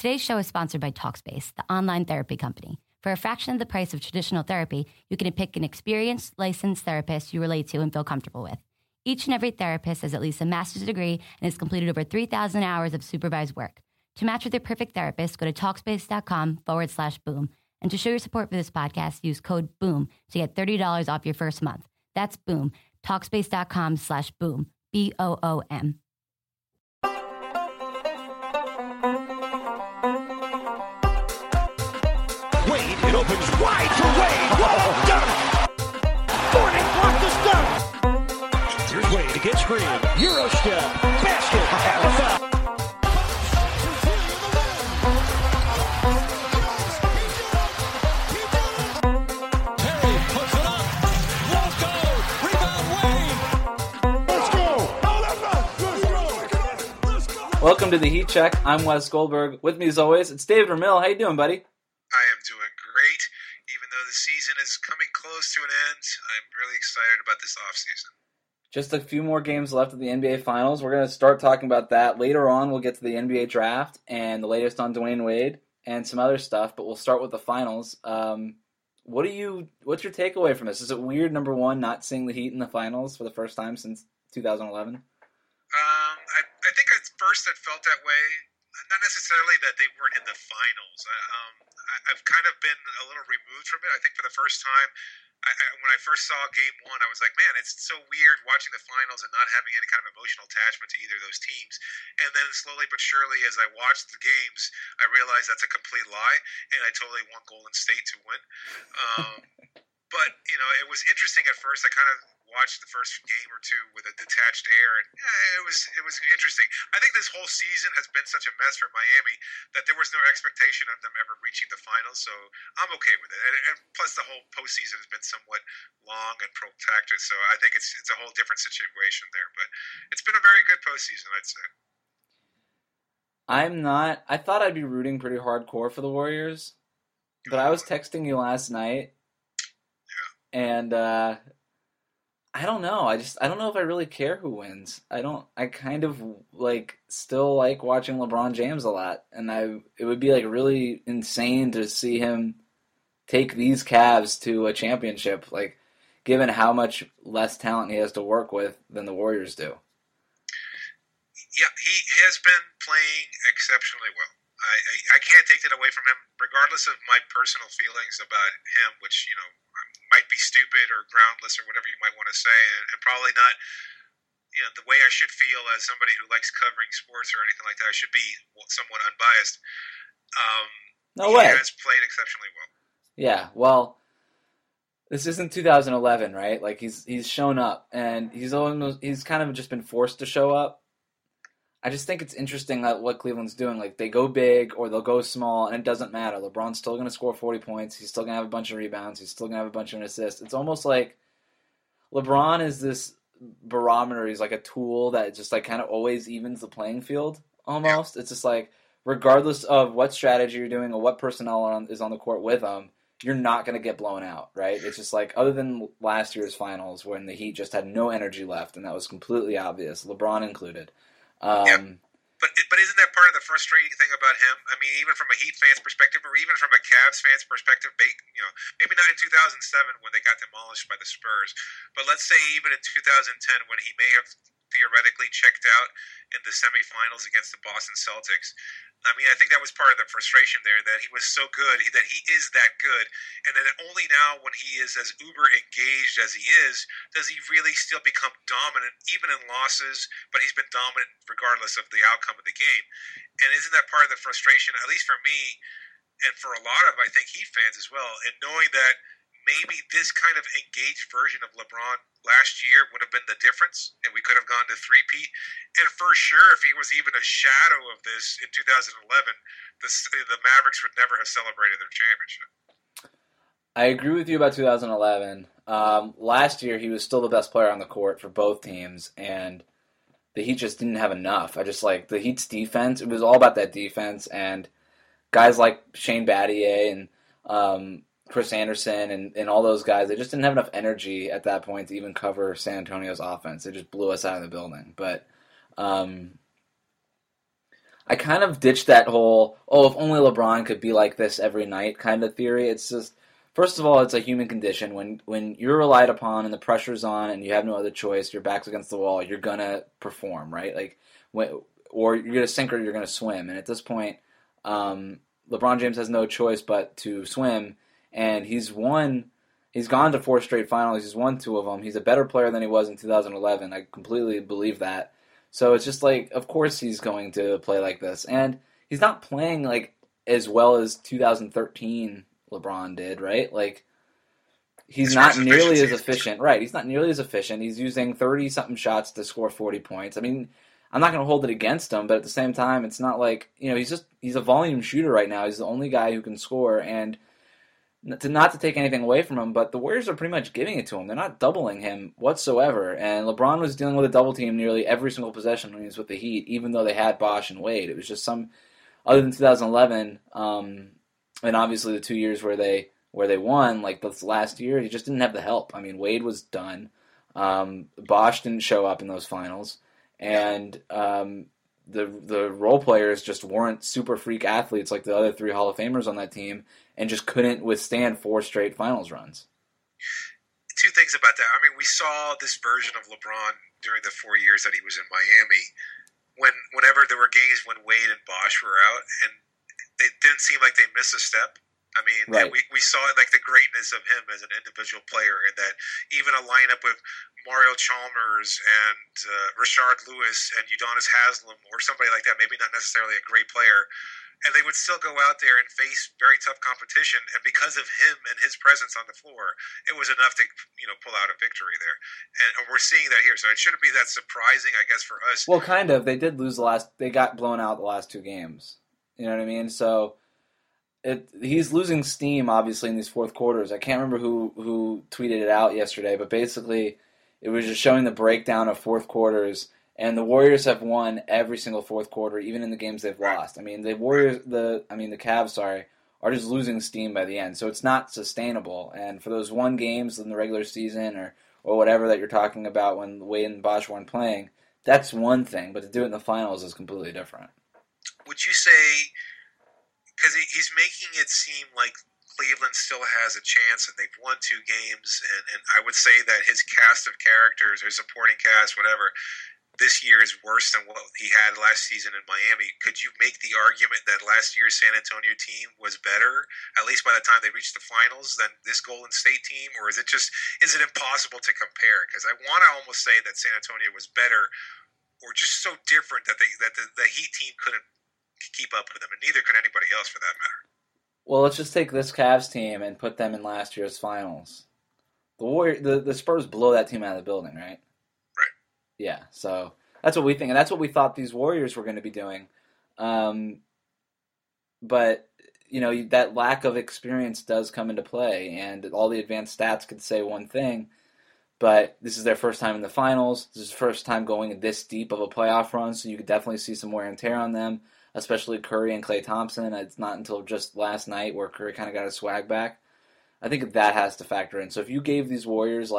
Today's show is sponsored by Talkspace, the online therapy company. For a fraction of the price of traditional therapy, you can pick an experienced, licensed therapist you relate to and feel comfortable with. Each and every therapist has at least a master's degree and has completed over 3,000 hours of supervised work. To match with your perfect therapist, go to Talkspace.com/boom. And to show your support for this podcast, use code BOOM to get $30 off your first month. That's BOOM. Talkspace.com/boom. BOOM. Wade, it opens wide for Wade. Whoa, done! Thornton blocked this done. Here's Wade against Green. Euro step, basket, and a foul. Terry puts it up. Won't go. Rebound Wade. Let's go. Let's go. Welcome to the Heat Check. I'm Wes Goldberg. With me as always, it's David Ramil. How you doing, buddy? I am doing great. Even though the season is coming close to an end, I'm really excited about this offseason. Just a few more games left of the NBA Finals. We're going to start talking about that. Later on, we'll get to the NBA Draft and the latest on Dwayne Wade and some other stuff, but we'll start with the Finals. What's your takeaway from this? Is it weird, number one, not seeing the Heat in the Finals for the first time since 2011? I think at first it felt that way. Not necessarily that they weren't in the finals. I've kind of been a little removed from it. I think for the first time, when I first saw Game 1, I was like, man, it's so weird watching the finals and not having any kind of emotional attachment to either of those teams. And then slowly but surely, as I watched the games, I realized that's a complete lie, and I totally want Golden State to win. But, it was interesting at first. I kind of watched the first game or two with a detached air, and it was interesting. I think this whole season has been such a mess for Miami that there was no expectation of them ever reaching the finals, so I'm okay with it. And plus, the whole postseason has been somewhat long and protracted, so I think it's a whole different situation there. But it's been a very good postseason, I'd say. I thought I'd be rooting pretty hardcore for the Warriors, but I was texting you last night, and I don't know. I don't know if I really care who wins. I kind of still like watching LeBron James a lot, and it would be really insane to see him take these Cavs to a championship, given how much less talent he has to work with than the Warriors do. Yeah, he has been playing exceptionally well. I can't take that away from him, regardless of my personal feelings about him, which, might be stupid or groundless or whatever you might want to say, and probably not, the way I should feel as somebody who likes covering sports or anything like that. I should be somewhat unbiased. No way. He has played exceptionally well. Yeah, well, this isn't 2011, right? He's shown up, and he's kind of just been forced to show up. I just think it's interesting what Cleveland's doing. They go big or they'll go small, and it doesn't matter. LeBron's still going to score 40 points. He's still going to have a bunch of rebounds. He's still going to have a bunch of assists. It's almost like LeBron is this barometer. He's like a tool that just kind of always evens the playing field almost. It's just regardless of what strategy you're doing or what personnel is on the court with him, you're not going to get blown out, right? It's just other than last year's finals when the Heat just had no energy left, and that was completely obvious, LeBron included. But isn't that part of the frustrating thing about him? I mean, even from a Heat fan's perspective, or even from a Cavs fan's perspective, maybe not in 2007 when they got demolished by the Spurs, but let's say even in 2010 when he may have theoretically checked out in the semifinals against the Boston Celtics. I mean, I think that was part of the frustration there, that he was so good, that he is that good, and then only now when he is as uber engaged as he is, does he really still become dominant, even in losses, but he's been dominant regardless of the outcome of the game. And isn't that part of the frustration, at least for me, and for a lot of, I think, Heat fans as well, and knowing that maybe this kind of engaged version of LeBron last year would have been the difference, and we could have gone to three-peat. And for sure, if he was even a shadow of this in 2011, the Mavericks would never have celebrated their championship. I agree with you about 2011. Last year, he was still the best player on the court for both teams, and the Heat just didn't have enough. I just the Heat's defense. It was all about that defense, and guys like Shane Battier and Chris Anderson and all those guys, they just didn't have enough energy at that point to even cover San Antonio's offense. They just blew us out of the building. But I I kind of ditched that whole, if only LeBron could be like this every night kind of theory. It's just, first of all, it's a human condition. When you're relied upon and the pressure's on and you have no other choice, your back's against the wall, you're going to perform, right? Or you're going to sink or you're going to swim. And at this point, LeBron James has no choice but to swim, and he's gone to 4 straight finals. He's won 2 of them. He's a better player than he was in 2011. I completely believe that. So it's just like, of course he's going to play like this. And he's not playing like as well as 2013 LeBron did, right? Like, he's not nearly as efficient. Right, he's not nearly as efficient. He's using 30-something shots to score 40 points. I mean, I'm not going to hold it against him, but at the same time, it's not like, he's a volume shooter right now. He's the only guy who can score, and not to take anything away from him, but the Warriors are pretty much giving it to him. They're not doubling him whatsoever, and LeBron was dealing with a double team nearly every single possession when he was with the Heat, even though they had Bosh and Wade. It was just other than 2011, and obviously the 2 years where they won, like this last year, he just didn't have the help. I mean, Wade was done. Bosh didn't show up in those finals, and the role players just weren't super freak athletes like the other 3 Hall of Famers on that team, and just couldn't withstand 4 straight finals runs. 2 things about that. I mean, we saw this version of LeBron during the 4 years that he was in Miami. Whenever there were games when Wade and Bosh were out, and it didn't seem like they missed a step. I mean, right. we saw like the greatness of him as an individual player, and that even a lineup with Mario Chalmers and Rashard Lewis and Udonis Haslem or somebody like that, maybe not necessarily a great player, and they would still go out there and face very tough competition, and because of him and his presence on the floor, it was enough to pull out a victory there, and we're seeing that here. So it shouldn't be that surprising, I guess, for us. Well, kind of. They did lose they got blown out the last 2 games. You know what I mean? So he's losing steam, obviously, in these fourth quarters. I can't remember who tweeted it out yesterday, but basically it was just showing the breakdown of fourth quarters, and the Warriors have won every single fourth quarter, even in the games they've lost. I mean, the Cavs, are just losing steam by the end, so it's not sustainable. And for those 1 games in the regular season or whatever that you're talking about when Wade and Bosh weren't playing, that's one thing, but to do it in the finals is completely different. Would you say, because he's making it seem like Cleveland still has a chance and they've won 2 games, and I would say that his cast of characters or supporting cast, whatever, this year is worse than what he had last season in Miami. Could you make the argument that last year's San Antonio team was better, at least by the time they reached the finals, than this Golden State team? Or is it impossible to compare? Because I want to almost say that San Antonio was better or just so different that the Heat team couldn't keep up with them, and neither could anybody else for that matter. Well, let's just take this Cavs team and put them in last year's finals. The Spurs blow that team out of the building, right? Right. Yeah, so that's what we think, and that's what we thought these Warriors were going to be doing. But that lack of experience does come into play, and all the advanced stats could say one thing, but this is their first time in the finals. This is the first time going this deep of a playoff run, so you could definitely see some wear and tear on them, especially Curry and Klay Thompson. It's not until just last night where Curry kind of got his swag back. I think that has to factor in. So if you gave these Warriors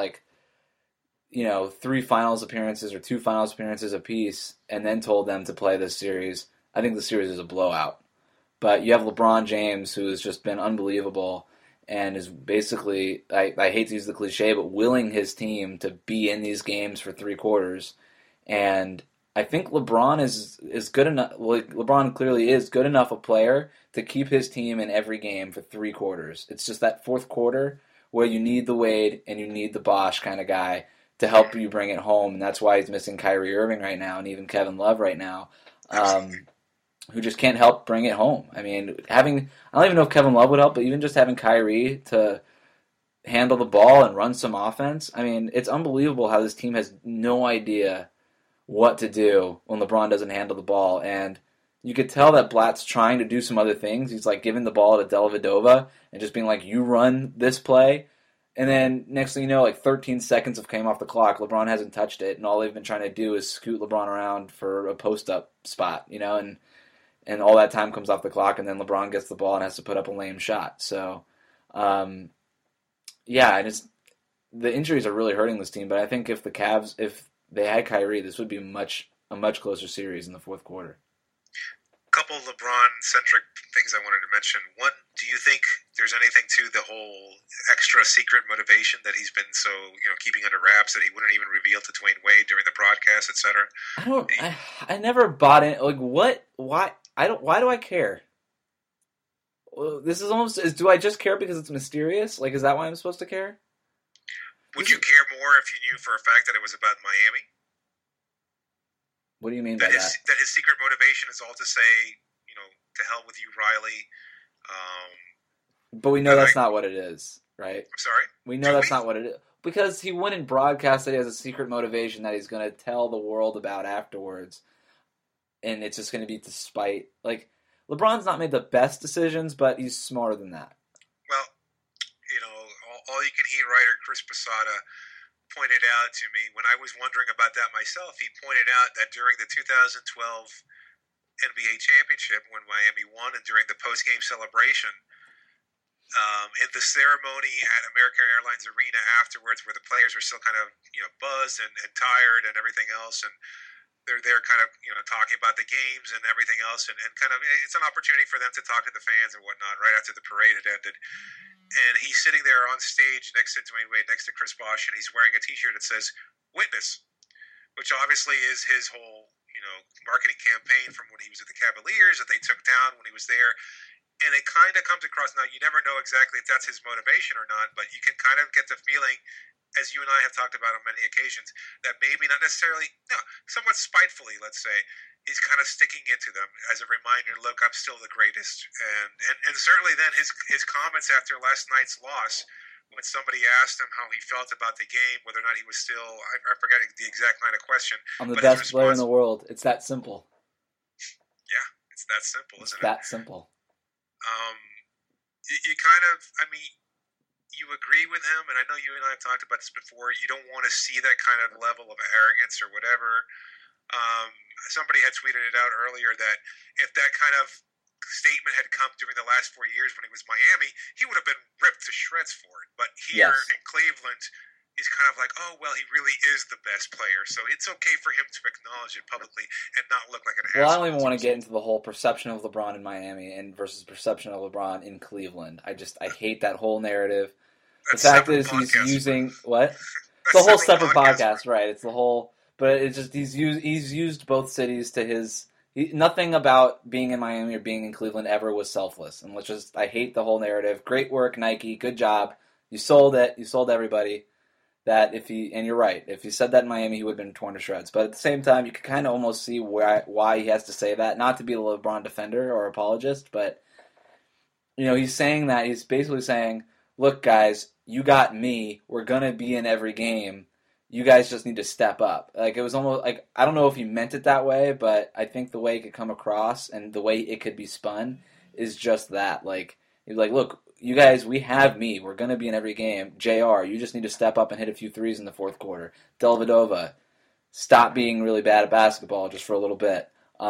3 finals appearances or 2 finals appearances apiece and then told them to play this series, I think the series is a blowout. But you have LeBron James, who has just been unbelievable and is basically, I hate to use the cliche, but willing his team to be in these games for 3 quarters. And I think LeBron is good enough. Well, LeBron clearly is good enough a player to keep his team in every game for 3 quarters. It's just that fourth quarter where you need the Wade and you need the Bosh kind of guy to help you bring it home, and that's why he's missing Kyrie Irving right now and even Kevin Love right now, who just can't help bring it home. I mean, I don't even know if Kevin Love would help, but even just having Kyrie to handle the ball and run some offense, I mean, it's unbelievable how this team has no idea what to do when LeBron doesn't handle the ball. And you could tell that Blatt's trying to do some other things. He's like giving the ball to Dellavedova and just being like, you run this play. And then next thing you know, 13 seconds have came off the clock. LeBron hasn't touched it, and all they've been trying to do is scoot LeBron around for a post-up spot, and all that time comes off the clock, and then LeBron gets the ball and has to put up a lame shot. So, the injuries are really hurting this team, but I think if the Cavs, if they had Kyrie, this would be a much closer series in the fourth quarter. couple of LeBron-centric things I wanted to mention. One, do you think there's anything to the whole extra secret motivation that he's been so keeping under wraps that he wouldn't even reveal to Dwayne Wade during the broadcast, etc.? I never bought in. Like, what? Why? Why do I care? This is almost. Do I just care because it's mysterious? Like, is that why I'm supposed to care? Would you care more if you knew for a fact that it was about Miami? What do you mean by that? That his secret motivation is all to say, to hell with you, Riley. But we know that's not what it is, right? I'm sorry? We know that's not what it is. Because he wouldn't broadcast that he has a secret motivation that he's going to tell the world about afterwards. And it's just going to be to spite. Like, LeBron's not made the best decisions, but he's smarter than that. Well, all-you-can-eat writer Chris Posada pointed out to me when I was wondering about that myself. He pointed out that during the 2012 NBA championship, when Miami won, and during the post-game celebration, in the ceremony at American Airlines Arena afterwards, where the players were still kind of buzzed and tired and everything else, and they're there kind of talking about the games and everything else, and kind of it's an opportunity for them to talk to the fans and whatnot right after the parade had ended. And he's sitting there on stage next to Dwayne Wade, next to Chris Bosh, and he's wearing a T-shirt that says "Witness," which obviously is his whole marketing campaign from when he was at the Cavaliers that they took down when he was there. And it kind of comes across, now you never know exactly if that's his motivation or not, but you can kind of get the feeling, as you and I have talked about on many occasions, that maybe not necessarily, somewhat spitefully, let's say, he's kind of sticking it to them as a reminder, look, I'm still the greatest. And certainly then his comments after last night's loss, when somebody asked him how he felt about the game, whether or not he was still, I forget the exact line of question. I'm the best player in the world. It's that simple. Yeah, it's that simple, isn't it? It's that simple. You kind of, you agree with him, and I know you and I have talked about this before. You don't want to see that kind of level of arrogance or whatever. Somebody had tweeted it out earlier that if that kind of statement had come during the last 4 years when he was Miami, he would have been ripped to shreds for it. But here in Cleveland, he's kind of like, oh, well, he really is the best player, so it's okay for him to acknowledge it publicly and not look like an asshole. Well, I don't even want to get into the whole perception of LeBron in Miami and versus perception of LeBron in Cleveland. I hate that whole narrative. The fact is he's using what? The whole separate podcast, right? It's the whole, but it's just he's used both cities to his. Nothing about being in Miami or being in Cleveland ever was selfless, and I hate the whole narrative. Great work, Nike. Good job. You sold it. You sold everybody. That and you're right, if he said that in Miami, he would have been torn to shreds. But at the same time, you can kind of almost see why he has to say that. Not to be a LeBron defender or apologist, but he's saying that. He's basically saying, look, guys, you got me. We're going to be in every game. You guys just need to step up. Like, it was almost like, I don't know if he meant it that way, but I think the way it could come across and the way it could be spun is just that. Like, he's like, look, you guys, we have me. We're going to be in every game. JR, you just need to step up and hit a few threes in the fourth quarter. Dellavedova, stop being really bad at basketball just for a little bit.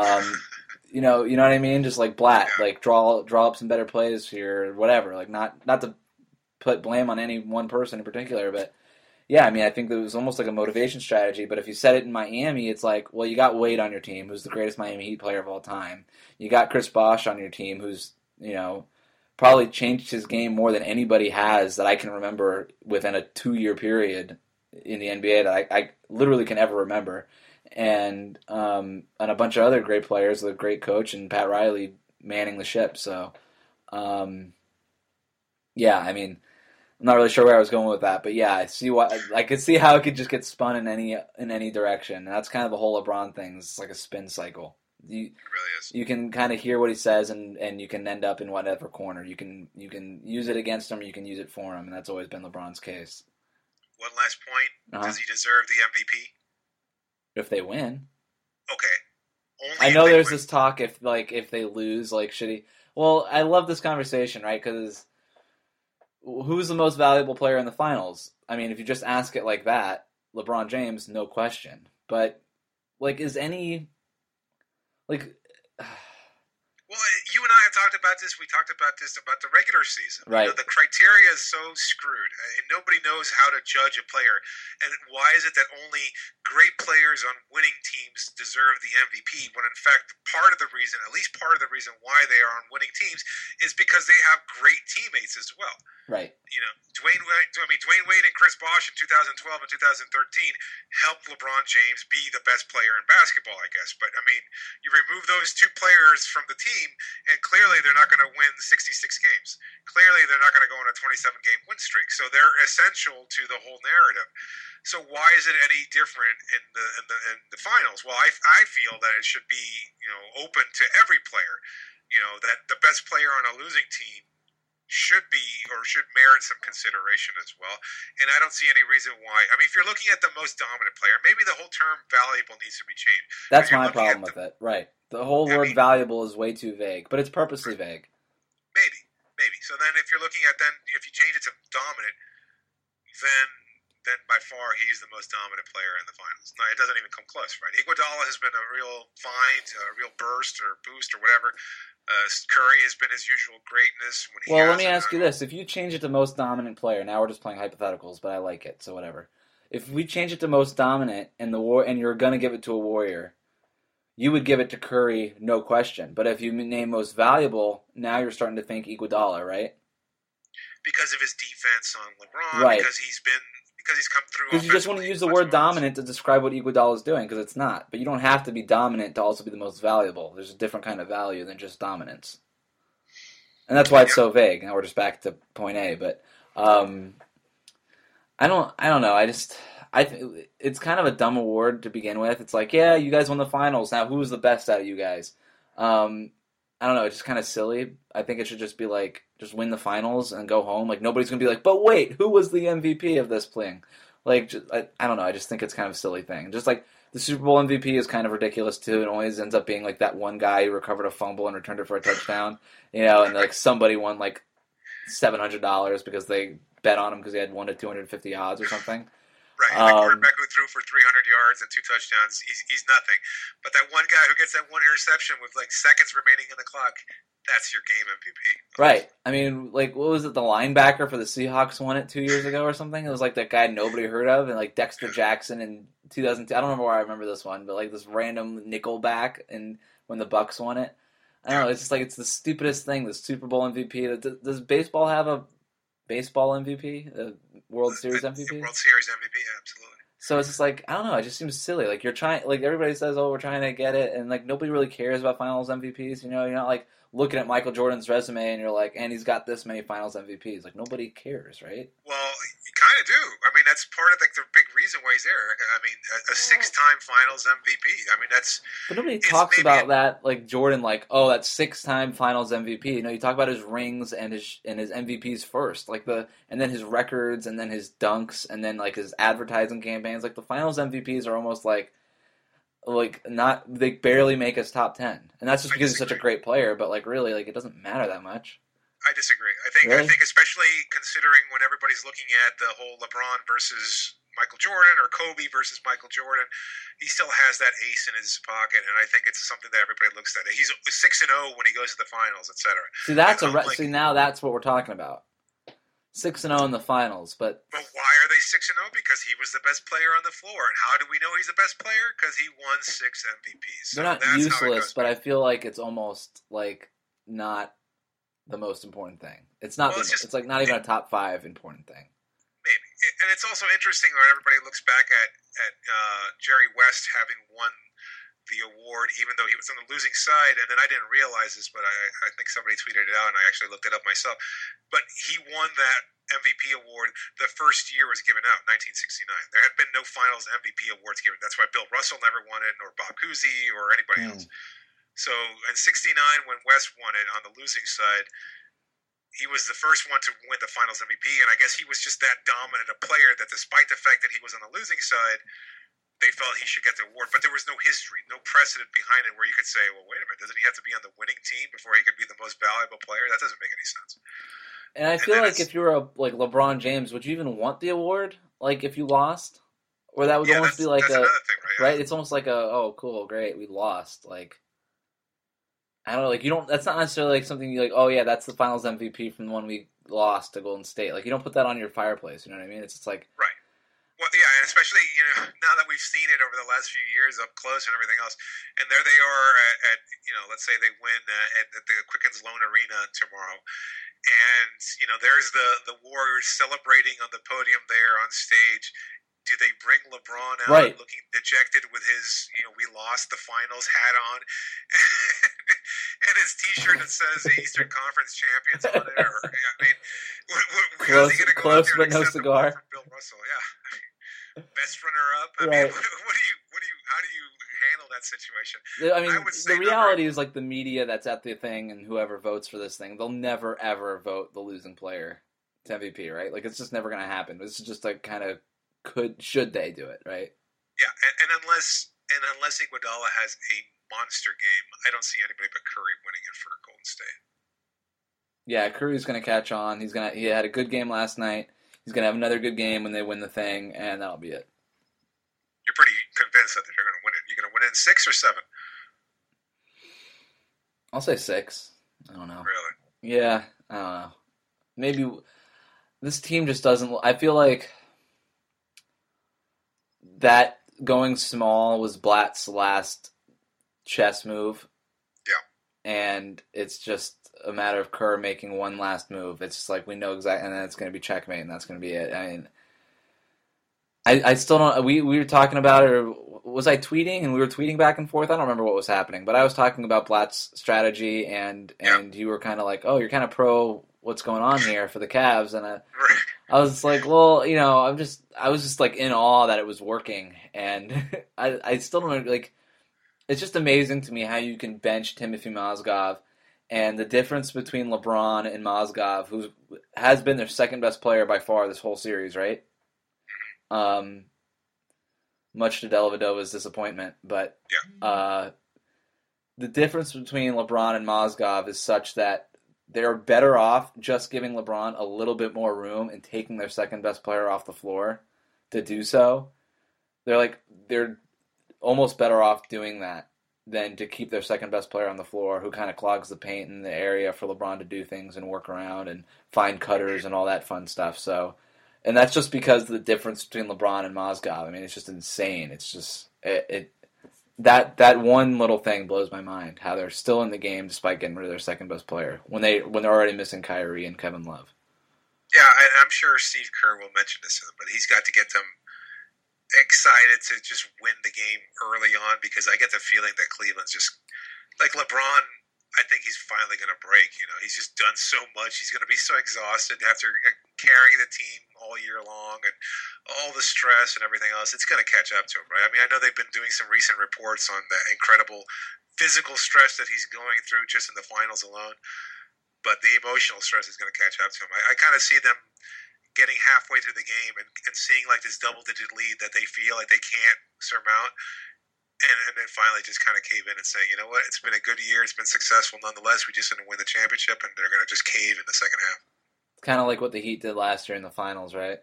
You know what I mean? Just like Blatt, like draw up some better plays here, or whatever. Like not to put blame on any one person in particular, but yeah, I mean, I think that it was almost like a motivation strategy. But if you said it in Miami, it's like, well, you got Wade on your team, who's the greatest Miami Heat player of all time. You got Chris Bosh on your team, who's probably changed his game more than anybody has that I can remember within a 2-year period in the NBA that I literally can ever remember. And a bunch of other great players, the great coach and Pat Riley manning the ship. So, yeah, I mean, I'm not really sure where I was going with that, but yeah, I could see how it could just get spun in any direction. And that's kind of the whole LeBron thing. It's like a spin cycle. It really is. You can kind of hear what he says, and you can end up in whatever corner. You can use it against him, you can use it for him, and that's always been LeBron's case. One last point: Does he deserve the MVP? If they win, okay. I know there's this talk if they lose, like should he? Well, I love this conversation, right? Because who's the most valuable player in the finals? I mean, if you just ask it like that, LeBron James, no question. But is any Well, you and I have talked about this. We talked about this about the regular season. Right. The criteria is so screwed, and nobody knows how to judge a player. And why is it that only great players on winning teams deserve the MVP, when in fact part of the reason, at least part of the reason why they are on winning teams is because they have great teammates as well. Right. Dwayne Wade and Chris Bosh in 2012 and 2013 helped LeBron James be the best player in basketball, I guess. But, you remove those two players from the team, and clearly they're not going to win 66 games. Clearly they're not going to go on a 27-game win streak. So they're essential to the whole narrative. So why is it any different in the finals? Well, I feel that it should be, open to every player. That the best player on a losing team should be or should merit some consideration as well. And I don't see any reason why. If you're looking at the most dominant player, maybe the whole term valuable needs to be changed. That's my problem with it. Right. The whole word valuable is way too vague, but it's purposely vague. Maybe. So then if you're looking at if you change it to dominant, then by far he's the most dominant player in the finals. No, it doesn't even come close, right? Iguodala has been a real find, a real burst or boost or whatever. Curry has been his usual greatness. Let me ask you this. If you change it to most dominant player, now we're just playing hypotheticals, but I like it, so whatever. If we change it to most dominant and you're going to give it to a Warrior, you would give it to Curry, no question. But if you name most valuable, now you're starting to think Iguodala, right? Because of his defense on LeBron, right. because he's come through. Because you just want to use the word dominant to describe what Iguodala is doing, because it's not. But you don't have to be dominant to also be the most valuable. There's a different kind of value than just dominance. And that's why it's so vague. Now we're just back to point A. But I don't know. It's kind of a dumb award to begin with. It's like, yeah, you guys won the finals. Now who's the best out of you guys? I don't know. It's just kind of silly. I think it should just be like, just win the finals and go home. Like, nobody's going to be like, but wait, who was the MVP of this thing? Like, I don't know. I just think it's kind of a silly thing. Just like the Super Bowl MVP is kind of ridiculous too. It always ends up being like that one guy who recovered a fumble and returned it for a touchdown. And like somebody won like $700 because they bet on him because he had 1 to 250 odds or something. Right, the quarterback who threw for 300 yards and 2 touchdowns, he's nothing. But that one guy who gets that one interception with like seconds remaining in the clock, that's your game MVP. Right. Like, what was it? The linebacker for the Seahawks won it 2 years ago or something? It was like that guy nobody heard of, and like Dexter Jackson in 2002. I don't remember where I remember this one, but like this random nickelback and when the Bucks won it. I don't know. It's just like it's the stupidest thing. The Super Bowl MVP. Does baseball have a baseball MVP? A World Series MVP? World Series MVP, yeah, absolutely. So it's just like, I don't know, it just seems silly. Like you're trying, like everybody says, oh, we're trying to get it, and like nobody really cares about Finals MVPs. You're not like looking at Michael Jordan's resume and you're like, and he's got this many Finals MVPs. Like nobody cares, right? Well, you kind of do. That's part of like the big reason why he's there. A 6-time Finals MVP. That's. But nobody talks about that, like Jordan, like, oh, that's 6-time Finals MVP. You talk about his rings and his MVPs first, like and then his records, and then his dunks, and then like his advertising campaigns. Like the Finals MVPs are almost like not, they barely make us top 10, and that's just because he's such a great player. But like really, like it doesn't matter that much. I disagree. I think especially considering when everybody's looking at the whole LeBron versus Michael Jordan or Kobe versus Michael Jordan, he still has that ace in his pocket, and I think it's something that everybody looks at. He's 6-0 when he goes to the finals, etc. See, see, now that's what we're talking about. 6-0 in the finals, but why are they 6-0? Because he was the best player on the floor, and how do we know he's the best player? Because he won 6 MVPs. They're not useless, but I feel like it's almost like not the most important thing. It's not. Well, it's like not even a top 5 important thing. Maybe, and it's also interesting when everybody looks back at Jerry West having won the award, even though he was on the losing side. And then I didn't realize this, but I think somebody tweeted it out, and I actually looked it up myself. But he won that MVP award the first year it was given out, 1969. There had been no Finals MVP awards given. That's why Bill Russell never won it, nor Bob Cousy, or anybody else. So in 69, when West won it on the losing side, he was the first one to win the Finals MVP, and I guess he was just that dominant a player that despite the fact that he was on the losing side, they felt he should get the award. But there was no history, no precedent behind it where you could say, well, wait a minute, doesn't he have to be on the winning team before he could be the most valuable player? That doesn't make any sense. And I feel like if you were like LeBron James, would you even want the award? Like if you lost? Or that would almost be like another thing, right? It's almost like oh, cool, great, we lost. Like, I don't know, like you don't. That's not necessarily like something you like. Oh yeah, that's the Finals MVP from the one we lost to Golden State. Like you don't put that on your fireplace. You know what I mean? It's just like right. Well, yeah, and especially now that we've seen it over the last few years up close and everything else, and there they are at let's say they win at the Quickens Loan Arena tomorrow, and there's the Warriors celebrating on the podium there on stage. Do they bring LeBron out Right. looking dejected with his we lost the finals hat on, and his T-shirt that says the Eastern Conference champions on it? Or I mean, how's he going to go out Close there and but no accept the cigar. award from Bill Russell? Yeah. Best runner up. I Right. mean, how do you handle that situation? I mean, I would say the reality is like the media that's at the thing and whoever votes for this thing, they'll never ever vote the losing player to MVP, right? Like it's just never going to happen. This is just like kind of should they do it, right? Yeah, and unless Iguodala has a monster game, I don't see anybody but Curry winning it for Golden State. Yeah, Curry's going to catch on. He had a good game last night. He's going to have another good game when they win the thing, and that'll be it. You're pretty convinced that they're going to win it. You're going to win it in 6 or 7? I'll say 6. I don't know. Really? Yeah, I don't know. Maybe this team just doesn't. I feel like that going small was Blatt's last chess move. Yeah. And it's just a matter of Kerr making one last move. It's just like we know exactly, and then it's going to be checkmate, and that's going to be it. I mean, I still don't. We were talking about it, or was I tweeting? And we were tweeting back and forth. I don't remember what was happening, but I was talking about Blatt's strategy, and you were kind of like, oh, you're kind of pro what's going on here for the Cavs, and I was like, well, I was just like in awe that it was working, and I still don't like. It's just amazing to me how you can bench Timothy Mozgov, and the difference between LeBron and Mozgov, who has been their second best player by far this whole series, right? Much to Dellavedova's disappointment, but the difference between LeBron and Mozgov is such that they're better off just giving LeBron a little bit more room and taking their second best player off the floor to do so. They're almost better off doing that than to keep their second best player on the floor who kind of clogs the paint in the area for LeBron to do things and work around and find cutters and all that fun stuff. So, and that's just because of the difference between LeBron and Mozgov. I mean, it's just insane. It's just that one little thing blows my mind. How they're still in the game despite getting rid of their second best player when they're already missing Kyrie and Kevin Love. Yeah, I'm sure Steve Kerr will mention this to them, but he's got to get them excited to just win the game early on, because I get the feeling that Cleveland's just like LeBron. I think he's finally going to break. He's just done so much. He's going to be so exhausted after carrying the team all year long and all the stress and everything else. It's going to catch up to him, right? I mean, I know they've been doing some recent reports on the incredible physical stress that he's going through just in the finals alone, but the emotional stress is going to catch up to him. I kind of see them getting halfway through the game and seeing like this double-digit lead that they feel like they can't surmount, and then finally just kind of cave in and say, you know what, it's been a good year, it's been successful nonetheless, we just didn't win the championship, and they're going to just cave in the second half. It's kind of like what the Heat did last year in the finals, right?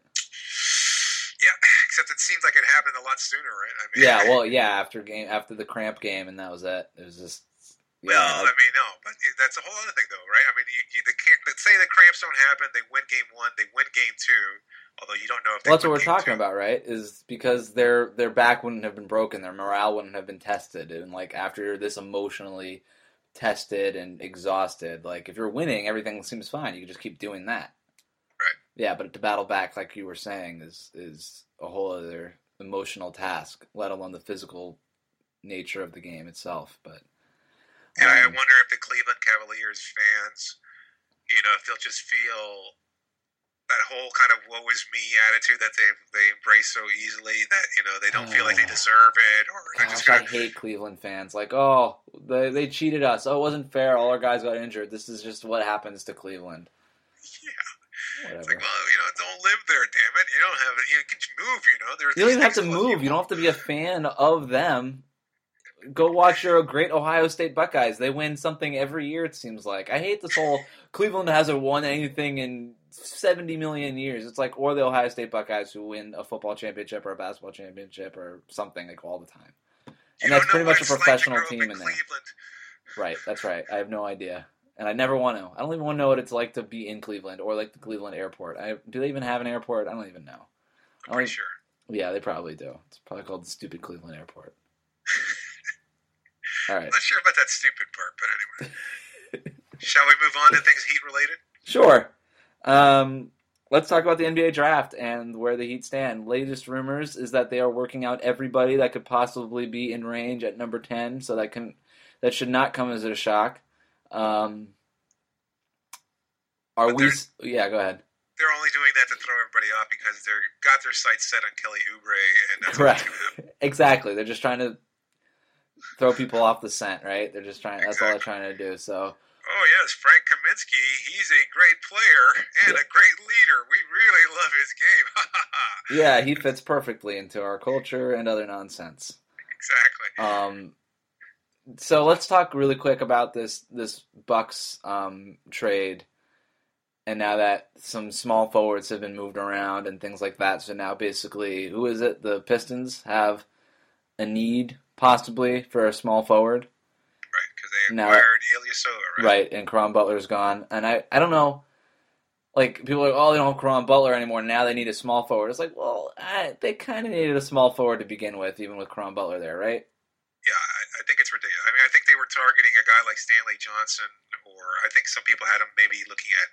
Yeah, except it seems like it happened a lot sooner, right? I mean, after the cramp game, and that was it. It was just... Yeah, well, I mean, no, but that's a whole other thing, though, right? I mean, let's say the cramps don't happen, they win game 1, they win game 2, although you don't know if they that's what win we're game talking 2. about, right? Is because their back wouldn't have been broken, their morale wouldn't have been tested, and like after you're this emotionally tested and exhausted, like if you're winning, everything seems fine. You can just keep doing that. Right. Yeah, but to battle back, like you were saying, is a whole other emotional task, let alone the physical nature of the game itself. But and I wonder if the Cleveland Cavaliers fans, if they'll just feel that whole kind of woe is me attitude that they embrace so easily, that they don't feel like they deserve it, or they're just I hate Cleveland fans. Like, oh, they cheated us. Oh, it wasn't fair. All our guys got injured. This is just what happens to Cleveland. Yeah. Whatever. It's like, well, don't live there, damn it. You don't have it. You can move, You don't even have to move. You don't have to be a fan of them. Go watch your great Ohio State Buckeyes. They win something every year, it seems like. I hate this whole Cleveland hasn't won anything in 70 million years. It's like, or the Ohio State Buckeyes who win a football championship or a basketball championship or something like all the time. And that's pretty much a professional team in there. Right, that's right. I have no idea. And I never want to. I don't even want to know what it's like to be in Cleveland or like the Cleveland airport. Do they even have an airport? I don't even know. I'm pretty sure. Yeah, they probably do. It's probably called the stupid Cleveland Airport. All right. I'm not sure about that stupid part, but anyway. Shall we move on to things Heat related? Sure. Let's talk about the NBA draft and where the Heat stand. Latest rumors is that they are working out everybody that could possibly be in range at number 10, so that should not come as a shock. Yeah, go ahead. They're only doing that to throw everybody off because they've got their sights set on Kelly Oubre, and that's Correct. what's going to happen. Exactly. They're just trying to throw people off the scent, right? They're just trying. That's all they're trying to do. So. Oh yes, Frank Kaminsky. He's a great player and a great leader. We really love his game. Yeah, he fits perfectly into our culture and other nonsense. Exactly. So let's talk really quick about this Bucks trade. And now that some small forwards have been moved around and things like that, so now basically, who is it? The Pistons have a need, possibly, for a small forward. Right, because they acquired Ilyasova, right? Right, and Caron Butler's gone. And I don't know, like, people are like, oh, they don't have Caron Butler anymore, now they need a small forward. It's like, well, they kind of needed a small forward to begin with, even with Caron Butler there, right? Yeah, I think it's ridiculous. I mean, I think they were targeting a guy like Stanley Johnson, or I think some people had him maybe looking at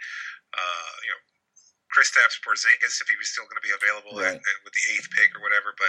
Kristaps Porzingis if he was still going to be available right. and with the 8th pick or whatever. But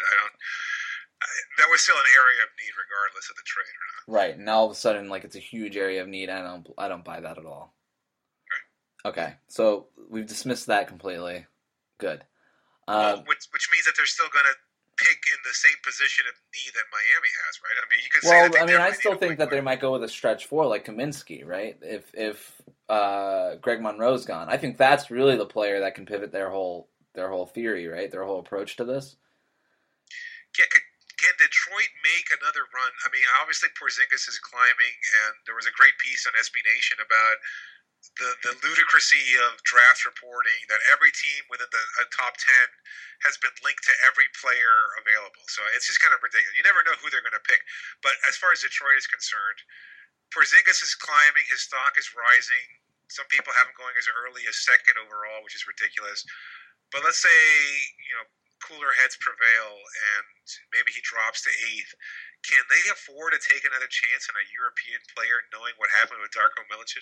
that was still an area of need regardless of the trade or not. Right, and now all of a sudden, like, it's a huge area of need. I don't buy that at all. Right. Okay, so we've dismissed that completely. Good. Which means that they're still going to pick in the same position of need that Miami has, right? I mean, you could say that I still think that they might go with a stretch four like Kaminsky, right? If Greg Monroe's gone, I think that's really the player that can pivot their whole theory, right? Their whole approach to this. Yeah, can Detroit make another run? I mean, obviously Porzingis is climbing, and there was a great piece on SB Nation about the ludicrousy of draft reporting that every team within the top 10 has been linked to every player available. So it's just kind of ridiculous. You never know who they're going to pick. But as far as Detroit is concerned, Porzingis is climbing. His stock is rising. Some people have him going as early as second overall, which is ridiculous. But let's say, cooler heads prevail and maybe he drops to 8th. Can they afford to take another chance on a European player knowing what happened with Darko Milicic?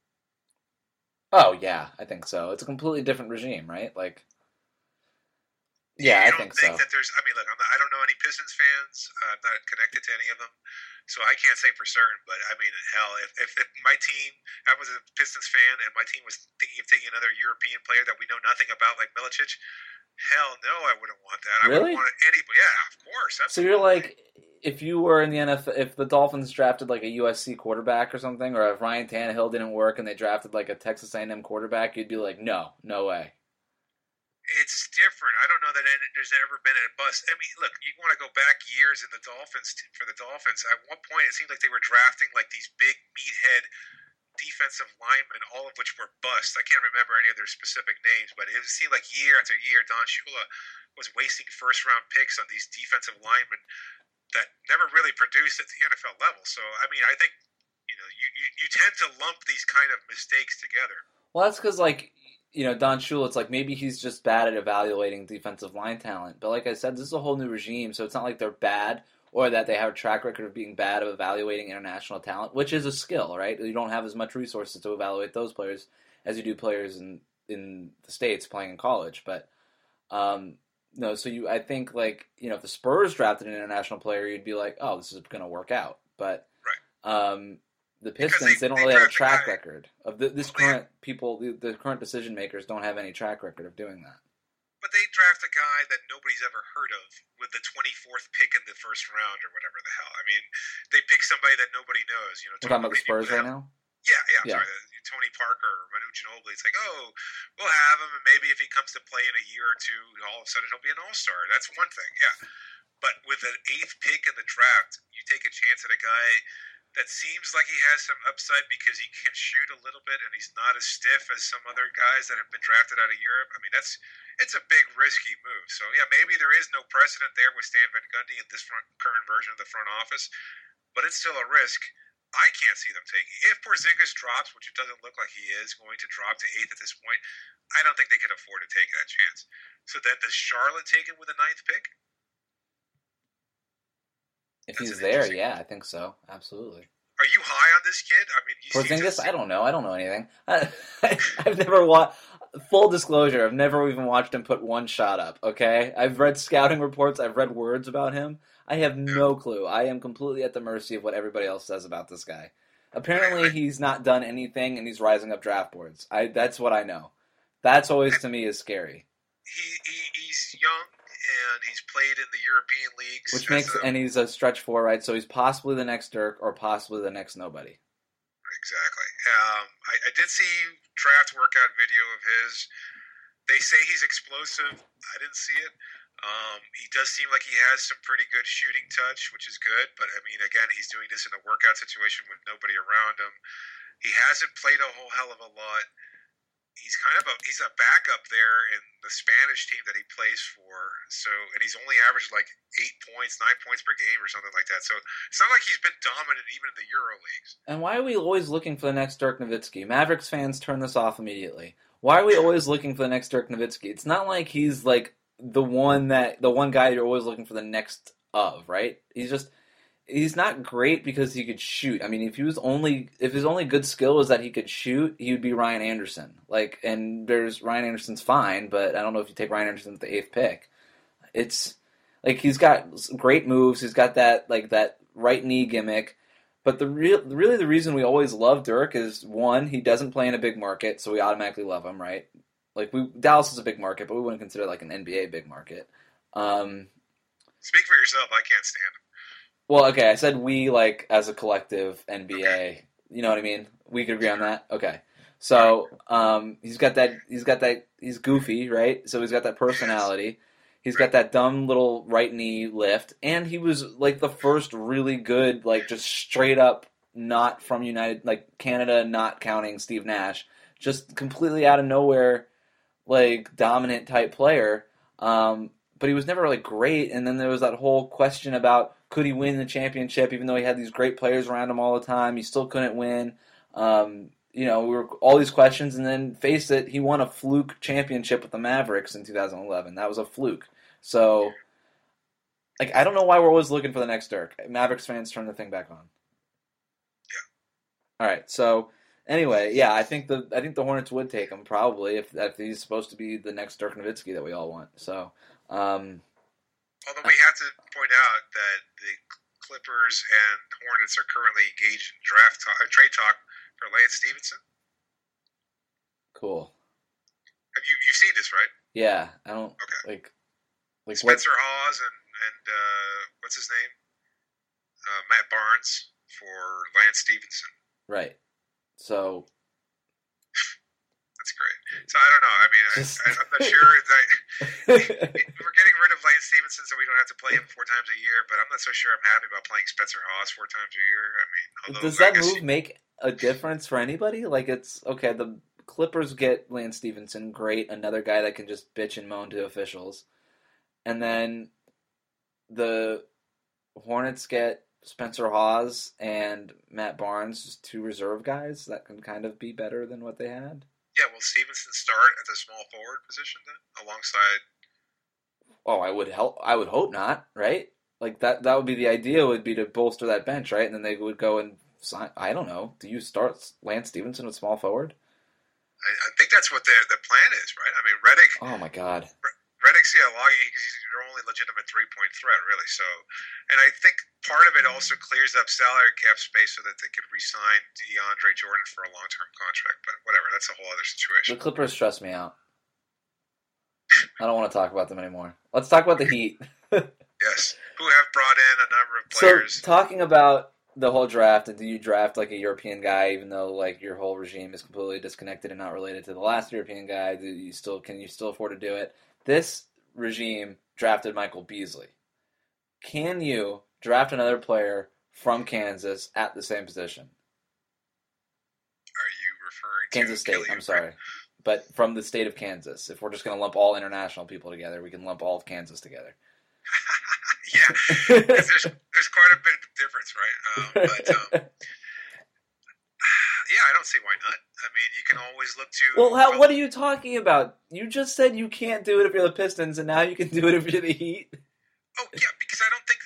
Oh, yeah, I think so. It's a completely different regime, right? Like, yeah, I think so. That there's, I mean, look, I don't know any Pistons fans. I'm not connected to any of them, so I can't say for certain. But, I mean, hell, if my team, I was a Pistons fan, and my team was thinking of taking another European player that we know nothing about, like Milicic, hell no, I wouldn't want that. I really? wouldn't want anybody. Yeah, of course. Absolutely. So you're like, if you were in the NFL, if the Dolphins drafted like a USC quarterback or something, or if Ryan Tannehill didn't work and they drafted like a Texas A&M quarterback, you'd be like, no way. It's different. I don't know that there's ever been a bust. I mean, look, you want to go back years in the Dolphins for the Dolphins. At one point, it seemed like they were drafting like these big meathead defensive linemen, all of which were busts. I can't remember any of their specific names, but it seemed like year after year, Don Shula was wasting first-round picks on these defensive linemen that never really produced at the NFL level. So, I mean, I think you tend to lump these kind of mistakes together. Well, that's because, like, Don Shula, it's like maybe he's just bad at evaluating defensive line talent. But like I said, this is a whole new regime, so it's not like they're bad or that they have a track record of being bad of evaluating international talent, which is a skill, right? You don't have as much resources to evaluate those players as you do players in the States playing in college. But, no, so I think, like, if the Spurs drafted an international player, you'd be like, oh, this is going to work out. But right. The Pistons, they don't really have a track record of the current decision makers don't have any track record of doing that. But they draft a guy that nobody's ever heard of with the 24th pick in the first round or whatever the hell. I mean, they pick somebody that nobody knows. We're talking about the Spurs right now? Yeah. Sorry, Tony Parker or Manu Ginobili. It's like, oh, we'll have him, and maybe if he comes to play in a year or two, all of a sudden he'll be an all-star. That's one thing, yeah. But with an 8th pick in the draft, you take a chance at a guy that seems like he has some upside because he can shoot a little bit and he's not as stiff as some other guys that have been drafted out of Europe. I mean, it's a big risky move. So yeah, maybe there is no precedent there with Stan Van Gundy in this current version of the front office, but it's still a risk. I can't see them taking. If Porzingis drops, which it doesn't look like he is going to drop to 8th at this point, I don't think they can afford to take that chance. So then does Charlotte take him with the 9th pick? If he's there, yeah, I think so. Absolutely. Are you high on this kid? I mean, Porzingis, I don't know. I don't know anything. I've never watched. Full disclosure: I've never even watched him put one shot up. Okay, I've read scouting reports. I've read words about him. I have no clue. I am completely at the mercy of what everybody else says about this guy. Apparently, he's not done anything, and he's rising up draft boards. That's what I know. That's always to me is scary. He's young, and he's played in the European leagues. Which makes and he's a stretch four, right? So he's possibly the next Dirk or possibly the next nobody. Exactly. I did see draft workout video of his. They say he's explosive. I didn't see it. He does seem like he has some pretty good shooting touch, which is good. But, I mean, again, he's doing this in a workout situation with nobody around him. He hasn't played a whole hell of a lot. He's he's a backup there in the Spanish team that he plays for. So, and he's only averaged like 8 points, 9 points per game or something like that. So it's not like he's been dominant even in the Euro leagues. And why are we always looking for the next Dirk Nowitzki? Mavericks fans turn this off immediately. Why are we always looking for the next Dirk Nowitzki? It's not like he's like the one guy you're always looking for the next of, right? He's not great because he could shoot. I mean, if his only good skill is that he could shoot, he would be Ryan Anderson. And Ryan Anderson's fine, but I don't know if you take Ryan Anderson with the 8th pick. It's like he's got great moves. He's got that right knee gimmick. But the reason we always love Dirk is, one, he doesn't play in a big market, so we automatically love him, right? Dallas is a big market, but we wouldn't consider it like an NBA big market. Speak for yourself. I can't stand him. Well, okay, I said we, as a collective NBA. You know what I mean? We could agree on that? Okay. So, he's goofy, right? So he's got that personality. He's got that dumb little right knee lift. And he was, the first really good, just straight up, not from Canada, not counting Steve Nash, just completely out of nowhere, dominant type player. But he was never, great. And then there was that whole question about, could he win the championship, even though he had these great players around him all the time? He still couldn't win. We were all these questions, and then face it, he won a fluke championship with the Mavericks in 2011. That was a fluke. So, I don't know why we're always looking for the next Dirk. Mavericks fans, turn the thing back on. Yeah. All right. So anyway, yeah, I think the Hornets would take him probably if he's supposed to be the next Dirk Nowitzki that we all want. So. Although we have to point out that the Clippers and Hornets are currently engaged in trade talk for Lance Stevenson. Cool. Have you've seen this, right? Yeah, I don't. Okay. Like Spencer Hawes and what's his name? Matt Barnes for Lance Stevenson. Right. So. That's great. So I don't know. I mean, I'm not sure that we're getting rid of Lance Stevenson, so we don't have to play him 4 times a year. But I'm not so sure I'm happy about playing Spencer Hawes 4 times a year. I mean, does that move make a difference for anybody? It's okay. The Clippers get Lance Stevenson, great, another guy that can just bitch and moan to officials, and then the Hornets get Spencer Hawes and Matt Barnes, just 2 reserve guys that can kind of be better than what they had. Yeah, will Stevenson start at the small forward position then, alongside? Oh, I would hope not, right? That would be the idea. Would be to bolster that bench, right? And then they would go and sign. I don't know. Do you start Lance Stevenson with small forward? I think that's what the plan is, right? I mean, Redick. Oh my God. Redick's logging because he's your only legitimate 3-point threat, really. So, and I think part of it also clears up salary cap space so that they could re-sign DeAndre Jordan for a long-term contract. But whatever, that's a whole other situation. The Clippers stress me out. I don't want to talk about them anymore. Let's talk about the Heat. Yes, who have brought in a number of players. So, talking about the whole draft, and do you draft a European guy, even though your whole regime is completely disconnected and not related to the last European guy? Can you still afford to do it? This regime drafted Michael Beasley. Can you draft another player from Kansas at the same position? Are you referring to Kansas State? Kelly I'm sorry. But from the state of Kansas. If we're just going to lump all international people together, we can lump all of Kansas together. Yeah. There's quite a bit of difference, right? Yeah, I don't see why not. I mean, you can always look to. Well, what are you talking about? You just said you can't do it if you're the Pistons, and now you can do it if you're the Heat. Oh yeah, because I don't think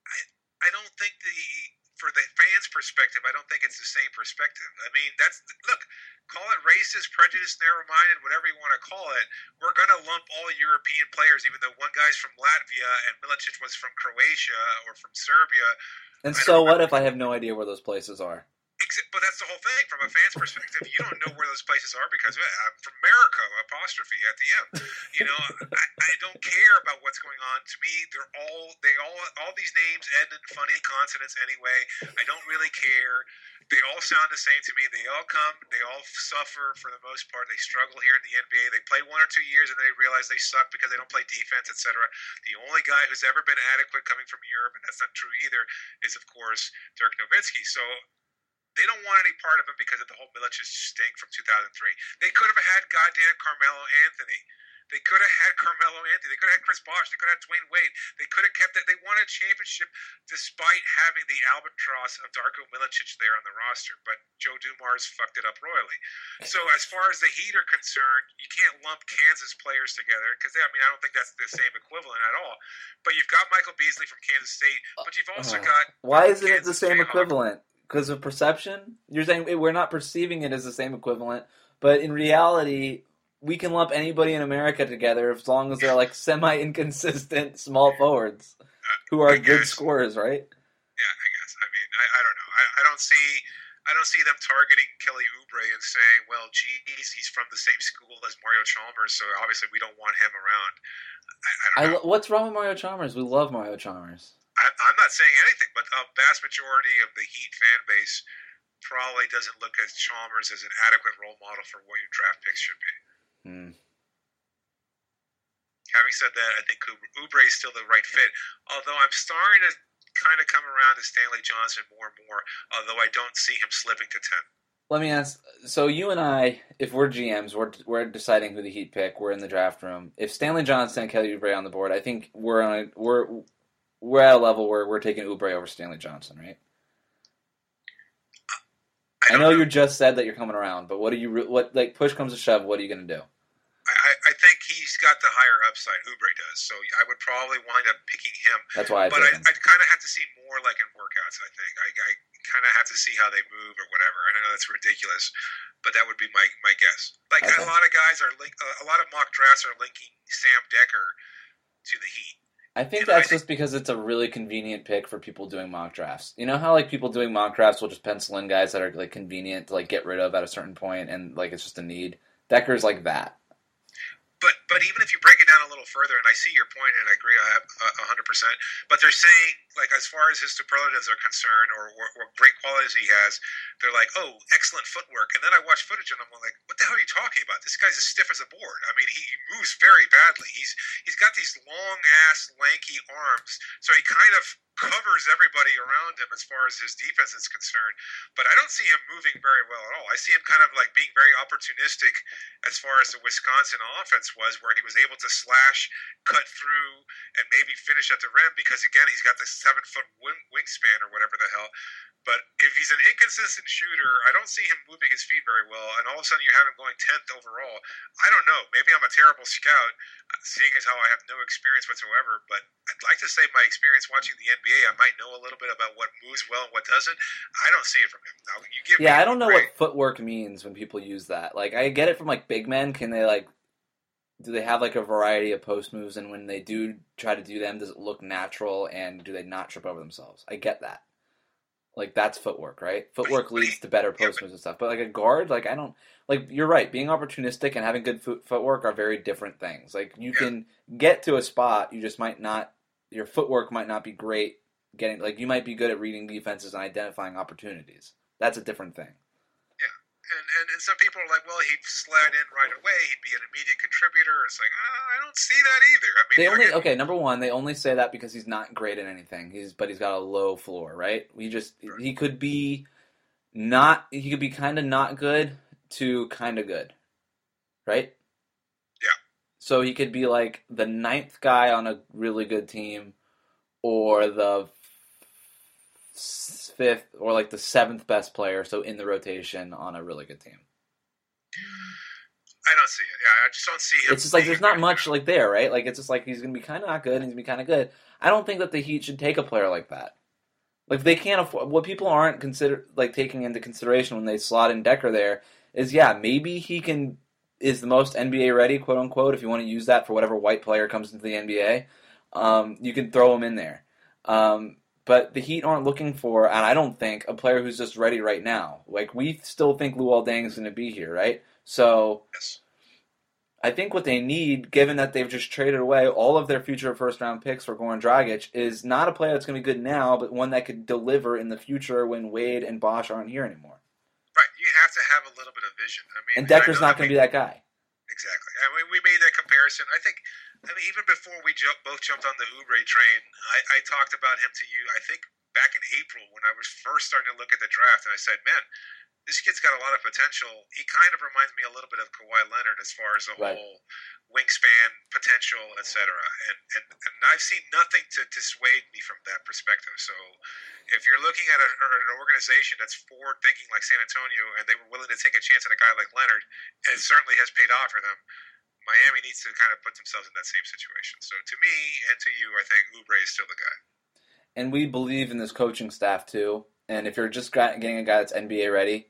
for the fans' perspective, I don't think it's the same perspective. I mean, look, call it racist, prejudiced, narrow-minded, whatever you want to call it. We're going to lump all European players, even though one guy's from Latvia and Milicic was from Croatia or from Serbia. And so what if I have no idea where those places are? But that's the whole thing. From a fan's perspective, you don't know where those places are because I'm from America, apostrophe at the end. You know, I don't care about what's going on. To me, all these names end in funny consonants anyway. I don't really care. They all sound the same to me. They all suffer for the most part. They struggle here in the NBA. They play 1 or 2 years and they realize they suck because they don't play defense, etc. The only guy who's ever been adequate coming from Europe, and that's not true either, is of course Dirk Nowitzki. So they don't want any part of him because of the whole Milicic stink from 2003. They could have had goddamn Carmelo Anthony. They could have had Carmelo Anthony. They could have had Chris Bosh. They could have had Dwayne Wade. They could have kept that. They won a championship despite having the albatross of Darko Milicic there on the roster. But Joe Dumars fucked it up royally. So as far as the Heat are concerned, you can't lump Kansas players together because, I don't think that's the same equivalent at all. But you've got Michael Beasley from Kansas State, but you've also got... Why isn't it the same equivalent? Because of perception? You're saying we're not perceiving it as the same equivalent, but in reality, we can lump anybody in America together as long as they're like semi-inconsistent small forwards who are good scorers, right? Yeah, I guess. I don't know. I don't see them targeting Kelly Oubre and saying, well, geez, he's from the same school as Mario Chalmers, so obviously we don't want him around. I don't know. What's wrong with Mario Chalmers? We love Mario Chalmers. I'm not saying anything, but a vast majority of the Heat fan base probably doesn't look at Chalmers as an adequate role model for what your draft picks should be. Having said that, I think Oubre is still the right fit, although I'm starting to kind of come around to Stanley Johnson more and more, although I don't see him slipping to 10. Let me ask, so you and I, if we're GMs, we're deciding who the Heat pick, we're in the draft room. If Stanley Johnson and Kelly Oubre on the board, I think we're at a level where we're taking Oubre over Stanley Johnson, right? I know you just said that you're coming around, but push comes to shove, what are you going to do? I think he's got the higher upside. Oubre does, so I would probably wind up picking him. That's why I'd kind of have to see more like in workouts, I think. I kind of have to see how they move or whatever. I know that's ridiculous, but that would be my guess. Like, okay. A lot of guys a lot of mock drafts are linking Sam Dekker to the Heat. I think that's just because it's a really convenient pick for people doing mock drafts. You know how like people doing mock drafts will just pencil in guys that are like convenient to like get rid of at a certain point and like it's just a need. Dekker's like that. But even if you break it down a little further, and I see your point, and I agree 100%, but they're saying, like, as far as his superlatives are concerned, or great qualities he has, they're like, oh, excellent footwork. And then I watch footage, and I'm like, what the hell are you talking about? This guy's as stiff as a board. I mean, he moves very badly. He's got these long-ass, lanky arms, so he kind of covers everybody around him as far as his defense is concerned, but I don't see him moving very well at all. I see him kind of like being very opportunistic as far as the Wisconsin offense was, where he was able to slash, cut through, and maybe finish at the rim because, again, he's got this 7-foot wingspan or whatever the hell. But if he's an inconsistent shooter, I don't see him moving his feet very well, and all of a sudden you have him going 10th overall. I don't know. Maybe I'm a terrible scout, seeing as how I have no experience whatsoever, but I'd like to say my experience watching the NBA, I might know a little bit about what moves well and what doesn't. I don't see it from him. Now, you give me I don't know what footwork means when people use that. Like, I get it from, like, big men. Can they, like, do they have, like, a variety of post moves, and when they do try to do them, does it look natural, and do they not trip over themselves? I get that. Like, that's footwork, right? Footwork leads to better post moves and stuff. But, like, a guard, like, I don't... Like, you're right. Being opportunistic and having good footwork are very different things. Like, you can get to a spot, you just might not... Your footwork might not be great getting... Like, you might be good at reading defenses and identifying opportunities. That's a different thing. And some people are like, well, he'd slide in right away. He'd be an immediate contributor. It's like, I don't see that either. I mean, number one, they only say that because he's not great at anything. But he's got a low floor, right? He could be kind of not good to kind of good, right? Yeah. So he could be like the 9th guy on a really good team, or the fifth or like the seventh best player, so in the rotation on a really good team. I don't see it. Yeah, I just don't see him. It's just like there's not much like there, right? Like it's just like he's gonna be kind of not good, and he's gonna be kind of good. I don't think that the Heat should take a player like that. Like they can't afford. What people aren't taking into consideration when they slot in Decker there is, maybe he is the most NBA ready, quote unquote. If you want to use that for whatever white player comes into the NBA, you can throw him in there. But the Heat aren't looking for, and I don't think, a player who's just ready right now. Like we still think Luol Deng is going to be here, right? So Yes. I think what they need, given that they've just traded away all of their future first-round picks for Goran Dragic, is not a player that's going to be good now, but one that could deliver in the future when Wade and Bosh aren't here anymore. Right. You have to have a little bit of vision. I mean, And Decker's not going to be that guy. Exactly. I mean, we made that comparison. I mean, even before we both jumped on the Oubre train, I talked about him to you, I think, back in April when I was first starting to look at the draft, and I said, man, this kid's got a lot of potential. He kind of reminds me a little bit of Kawhi Leonard as far as the whole wingspan potential, etc. And I've seen nothing to dissuade me from that perspective. So if you're looking at an organization that's forward thinking like San Antonio, and they were willing to take a chance on a guy like Leonard, and it certainly has paid off for them, Miami needs to kind of put themselves in that same situation. So to me and to you, I think Oubre is still the guy. And we believe in this coaching staff too. And if you're just getting a guy that's NBA ready,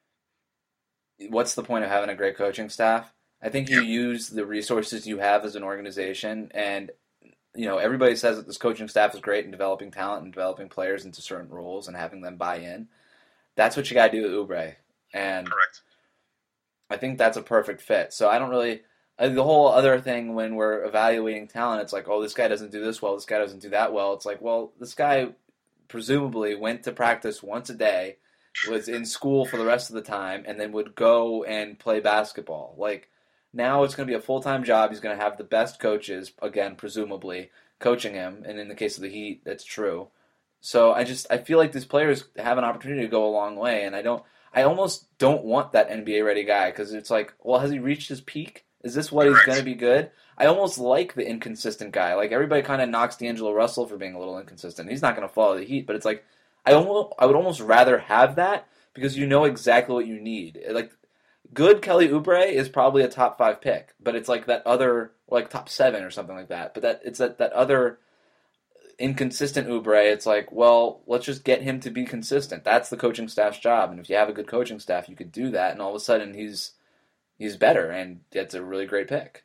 what's the point of having a great coaching staff? I think you use the resources you have as an organization, and everybody says that this coaching staff is great in developing talent and developing players into certain roles and having them buy in. That's what you got to do with Oubre, and Correct. I think that's a perfect fit. So I don't really the whole other thing when we're evaluating talent, it's like, oh, this guy doesn't do this well, this guy doesn't do that well. It's like, well, this guy presumably went to practice once a day, was in school for the rest of the time, and then would go and play basketball. Like, now it's going to be a full-time job. He's going to have the best coaches, again, presumably, coaching him. And in the case of the Heat, that's true. So I feel like these players have an opportunity to go a long way, and I almost don't want that NBA-ready guy, because it's like, well, has he reached his peak? Is this what he's going to be good? I almost like the inconsistent guy. Like, everybody kind of knocks D'Angelo Russell for being a little inconsistent. He's not going to follow the Heat, but it's like, I would almost rather have that because you know exactly what you need. Like, good Kelly Oubre is probably a top 5 pick, but it's like that other, like top 7 or something like that. But it's that other inconsistent Oubre. It's like, well, let's just get him to be consistent. That's the coaching staff's job. And if you have a good coaching staff, you could do that. And all of a sudden, he's better, and it's a really great pick.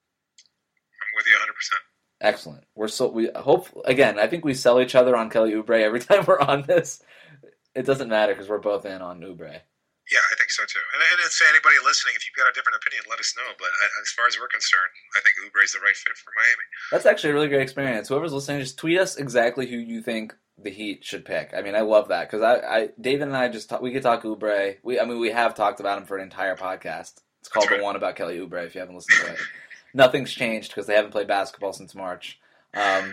I'm with you 100%. Excellent. We hope again. I think we sell each other on Kelly Oubre every time we're on this. It doesn't matter because we're both in on Oubre. Yeah, I think so too. And it's anybody listening, if you've got a different opinion, let us know. But as far as we're concerned, I think Oubre is the right fit for Miami. That's actually a really great experience. Whoever's listening, just tweet us exactly who you think the Heat should pick. I mean, I love that because David and I we could talk Oubre. We have talked about him for an entire podcast. It's called The One About Kelly Oubre. If you haven't listened to it. Nothing's changed because they haven't played basketball since March. I'm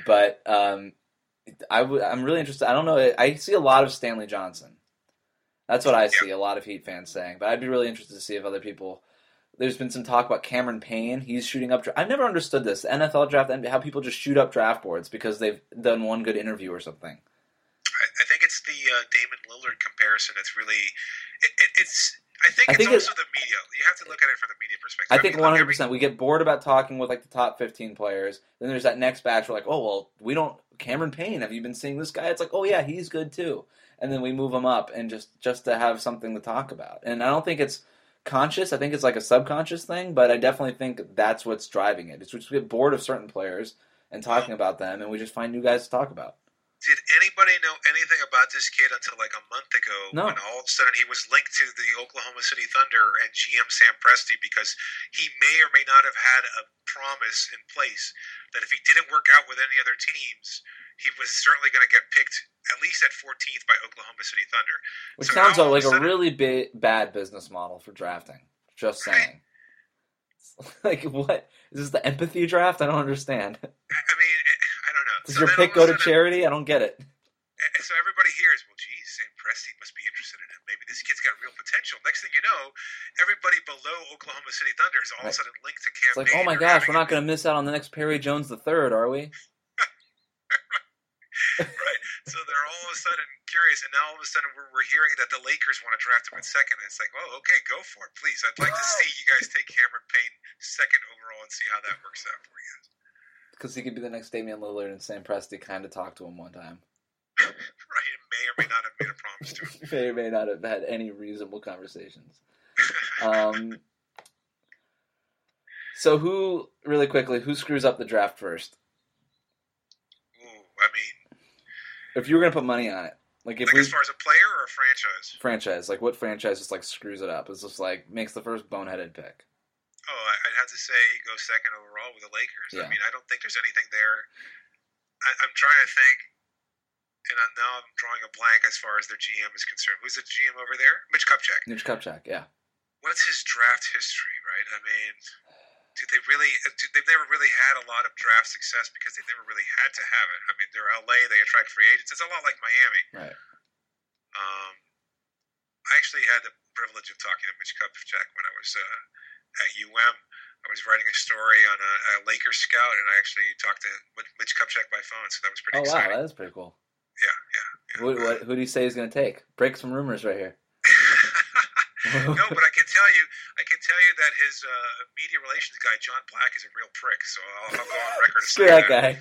really interested. I don't know. I see a lot of Stanley Johnson. That's what I see, a lot of Heat fans saying. But I'd be really interested to see if other people... There's been some talk about Cameron Payne. He's shooting up... I've never understood this. The NFL draft, how people just shoot up draft boards because they've done one good interview or something. I think it's the Damon Lillard comparison that's really... I think it's also the media. You have to look at it from the media perspective. I think 100%. We get bored about talking with like the top 15 players. Then there's that next batch. We're like, oh, well, we don't... Cameron Payne, have you been seeing this guy? It's like, oh, yeah, he's good too. And then we move him up and just to have something to talk about. And I don't think it's conscious. I think it's like a subconscious thing, but I definitely think that's what's driving it. It's just we get bored of certain players and talking about them, and we just find new guys to talk about. Did anybody know anything about this kid until like a month ago when all of a sudden he was linked to the Oklahoma City Thunder and GM Sam Presti because he may or may not have had a promise in place that if he didn't work out with any other teams, he was certainly going to get picked at least at 14th by Oklahoma City Thunder. Which sounds like a really bad business model for drafting. Just saying. Like, what? Is this the empathy draft? I don't understand. I mean, I don't know. Does your pick go to charity? I don't get it. So everybody hears, well, geez, Sam Presti must be interested in him. Maybe this kid's got real potential. Next thing you know, everybody below Oklahoma City Thunder is all of a sudden linked to Cam Payne. It's like, oh my gosh, we're not going to miss out on the next Perry Jones III, are we? Right. So they're all of a sudden curious, and now all of a sudden we're hearing that the Lakers want to draft him at second. And it's like, oh, okay, go for it, please. I'd like to see you guys take Cameron Payne second overall and see how that works out for you. Because he could be the next Damian Lillard, and Sam Presti kind of talked to him one time. Right, and may or may not have made a promise to him. May or may not have had any reasonable conversations. So really quickly, who screws up the draft first? Ooh, I mean, If you were going to put money on it. as far as a player or a franchise? Franchise. Like, what franchise just, screws it up? It's just, makes the first boneheaded pick. Oh, I'd have to say go second overall with the Lakers. Yeah. I mean, I don't think there's anything there. I'm trying to think, and now I'm drawing a blank as far as their GM is concerned. Who's the GM over there? Mitch Kupchak. Mitch Kupchak, yeah. What's his draft history, right? I mean, they've never really had a lot of draft success because they've never really had to have it. I mean, they're LA, they attract free agents. It's a lot like Miami. Right. I actually had the privilege of talking to Mitch Kupchak when I was at UM. I was writing a story on a Lakers scout, and I actually talked to Mitch Kupchak by phone, so that was pretty exciting. Wow, that is pretty cool. Yeah. Who do you say he's going to take? Break some rumors right here. No, but I can tell you that his media relations guy, John Black, is a real prick. So I'll go on record as Screw saying that guy.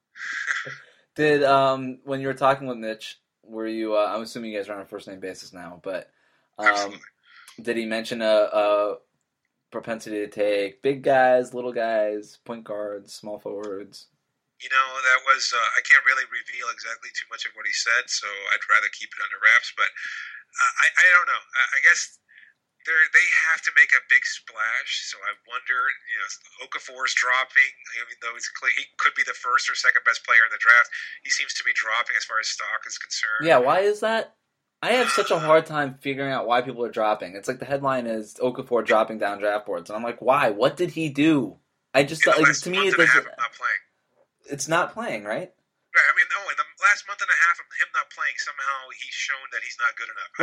Did when you were talking with Mitch, were you? I'm assuming you guys are on a first name basis now, but Absolutely. did he mention a propensity to take big guys, little guys, point guards, small forwards? You know, that was I can't really reveal exactly too much of what he said, so I'd rather keep it under wraps. But I don't know. I guess they have to make a big splash. So I wonder, Okafor's dropping, even though he could be the first or second best player in the draft. He seems to be dropping as far as stock is concerned. Yeah, why is that? I have such a hard time figuring out why people are dropping. It's like the headline is Okafor dropping down draft boards, and I'm like, why? What did he do? I just to me it doesn't. Not playing. It's not playing, right? Right. I mean, no. In the last month and a half of him not playing, somehow he's shown that he's not good enough.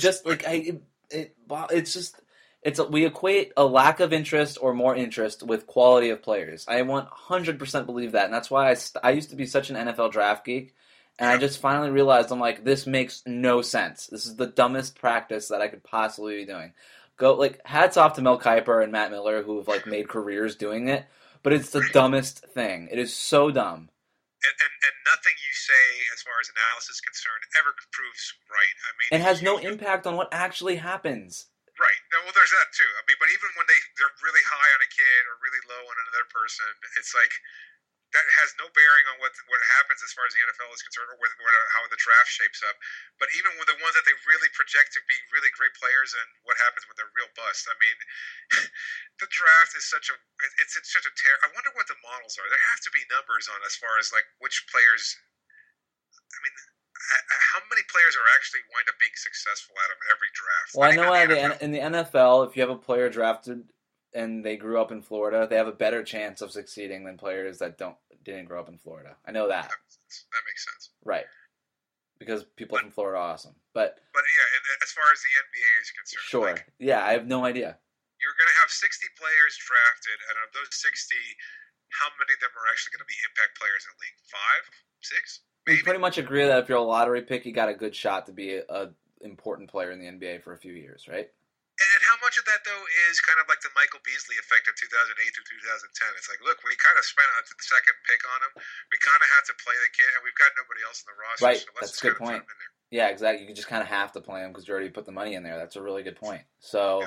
Right. We equate a lack of interest or more interest with quality of players. I 100% believe that, and that's why I used to be such an NFL draft geek, and I just finally realized I'm like, this makes no sense. This is the dumbest practice that I could possibly be doing. Hats off to Mel Kiper and Matt Miller who have made careers doing it, but it's the dumbest thing. It is so dumb. And nothing you say as far as analysis is concerned ever proves right. I mean, it has no impact on what actually happens. Right. Well, there's that too. I mean, but even when they're really high on a kid or really low on another person, it's like that has no bearing on what happens as far as the NFL is concerned, or how the draft shapes up. But even with the ones that they really project to be really great players, and what happens when they're real busts. I mean, the draft is such a tear. I wonder what the models are. There have to be numbers on as far as which players. I mean, how many players are actually wind up being successful out of every draft? Well, I know in the NFL, if you have a player drafted and they grew up in Florida, they have a better chance of succeeding than players that didn't grow up in Florida. I know that. That makes sense. Right. Because people from Florida are awesome. But yeah, and as far as the NBA is concerned. Sure. Yeah, I have no idea. You're going to have 60 players drafted, and of those 60, how many of them are actually going to be impact players in the league? 5? 6? Maybe? We pretty much agree that if you're a lottery pick, you got a good shot to be an important player in the NBA for a few years, right? And how much of that, though, is kind of like the Michael Beasley effect of 2008 through 2010? It's like, look, we kind of spent a second pick on him. We kind of have to play the kid, and we've got nobody else in the roster. Right, so let's that's a good point. Put him in there. Yeah, exactly. You just kind of have to play him because you already put the money in there. That's a really good point. So,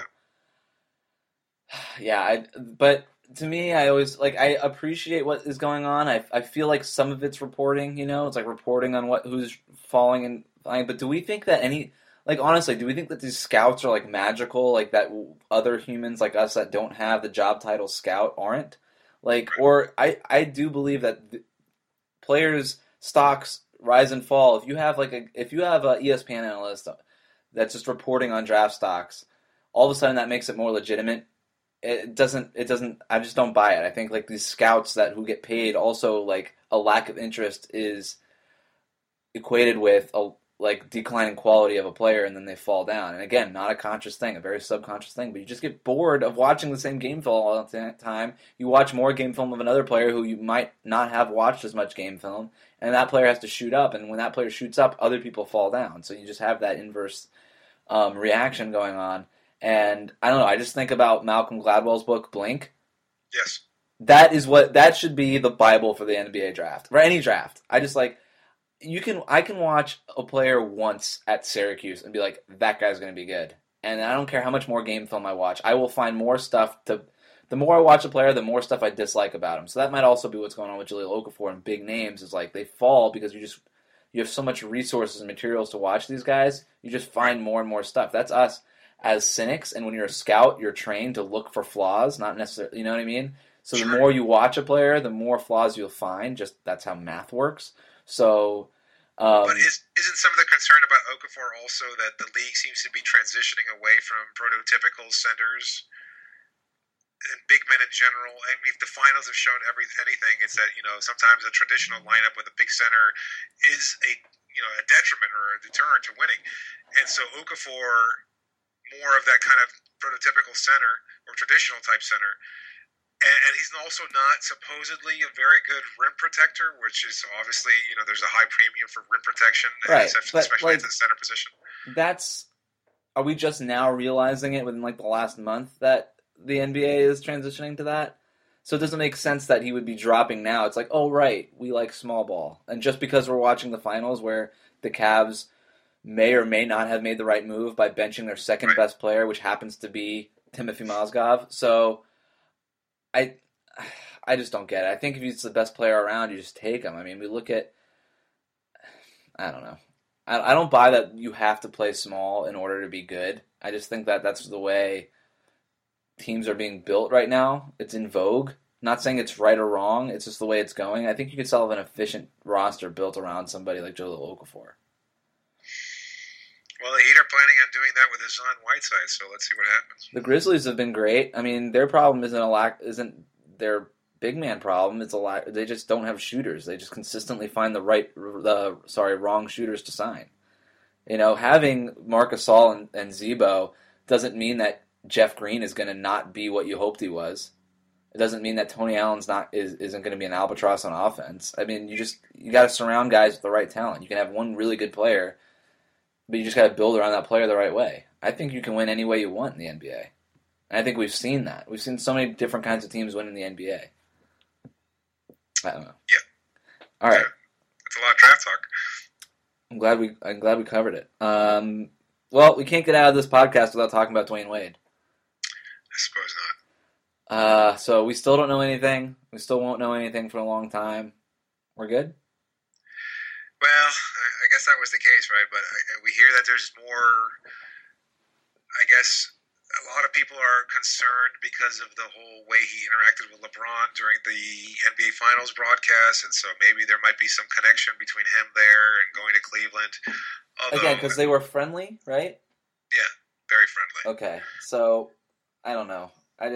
but to me, I always I appreciate what is going on. I feel like some of it's reporting. It's like reporting on who's falling and flying. But do we think that honestly, do we think that these scouts are magical, that other humans like us that don't have the job title scout aren't? Or I do believe that players' stocks rise and fall. If you have if you have a ESPN analyst that's just reporting on draft stocks, all of a sudden that makes it more legitimate. It doesn't. I just don't buy it. I think these scouts who get paid also a lack of interest is equated with like declining quality of a player and then they fall down. And again, not a conscious thing, a very subconscious thing, but you just get bored of watching the same game film all the time. You watch more game film of another player who you might not have watched as much game film, and that player has to shoot up, and when that player shoots up, other people fall down. So you just have that inverse reaction going on. And I don't know, I just think about Malcolm Gladwell's book, Blink. Yes. That should be the Bible for the NBA draft, or any draft. I can watch a player once at Syracuse and be like, that guy's going to be good. And I don't care how much more game film I watch. I will find more stuff the more I watch a player, the more stuff I dislike about him. So that might also be what's going on with Jahlil Okafor and big names, is like they fall because you have so much resources and materials to watch these guys. You just find more and more stuff. That's us as cynics. And when you're a scout, you're trained to look for flaws, not necessarily, you know what I mean? So the more you watch a player, the more flaws you'll find. Just that's how math works. So, but isn't some of the concern about Okafor also that the league seems to be transitioning away from prototypical centers and big men in general? I mean, if the finals have shown anything, it's that sometimes a traditional lineup with a big center is a detriment or a deterrent to winning, and so Okafor, more of that kind of prototypical center or traditional type center. And he's also not supposedly a very good rim protector, which is obviously, there's a high premium for rim protection, right, especially at the center position. Are we just now realizing it within the last month that the NBA is transitioning to that? So it doesn't make sense that he would be dropping now. It's like, oh, right, we like small ball. And just because we're watching the finals where the Cavs may or may not have made the right move by benching their second best player, which happens to be Timothy Mozgov. So I just don't get it. I think if he's the best player around, you just take him. I mean, we look at, I don't know. I don't buy that you have to play small in order to be good. I just think that that's the way teams are being built right now. It's in vogue. Not saying it's right or wrong. It's just the way it's going. I think you could still have an efficient roster built around somebody like Jahlil Okafor. Well, the Heat are planning on doing that with Hassan Whiteside, so let's see what happens. The Grizzlies have been great. I mean, their problem isn't their big man problem. It's they just don't have shooters. They just consistently find the wrong shooters to sign. Having Marc Gasol and Zebo doesn't mean that Jeff Green is going to not be what you hoped he was. It doesn't mean that Tony Allen's isn't going to be an albatross on offense. I mean, you got to surround guys with the right talent. You can have one really good player, but you just got to build around that player the right way. I think you can win any way you want in the NBA. And I think we've seen that. We've seen so many different kinds of teams win in the NBA. I don't know. Yeah. All right. That's a lot of draft talk. I'm glad we covered it. Well, we can't get out of this podcast without talking about Dwayne Wade. I suppose not. So we still don't know anything. We still won't know anything for a long time. We're good? Well, I guess that was the case, right? But we hear that there's more, I guess a lot of people are concerned because of the whole way he interacted with LeBron during the NBA Finals broadcast, and so maybe there might be some connection between him there and going to Cleveland. Again, because they were friendly, right? Yeah, very friendly. Okay, so I don't know.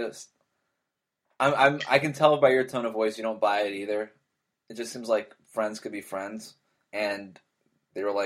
I can tell by your tone of voice you don't buy it either. It just seems like friends could be friends. And they were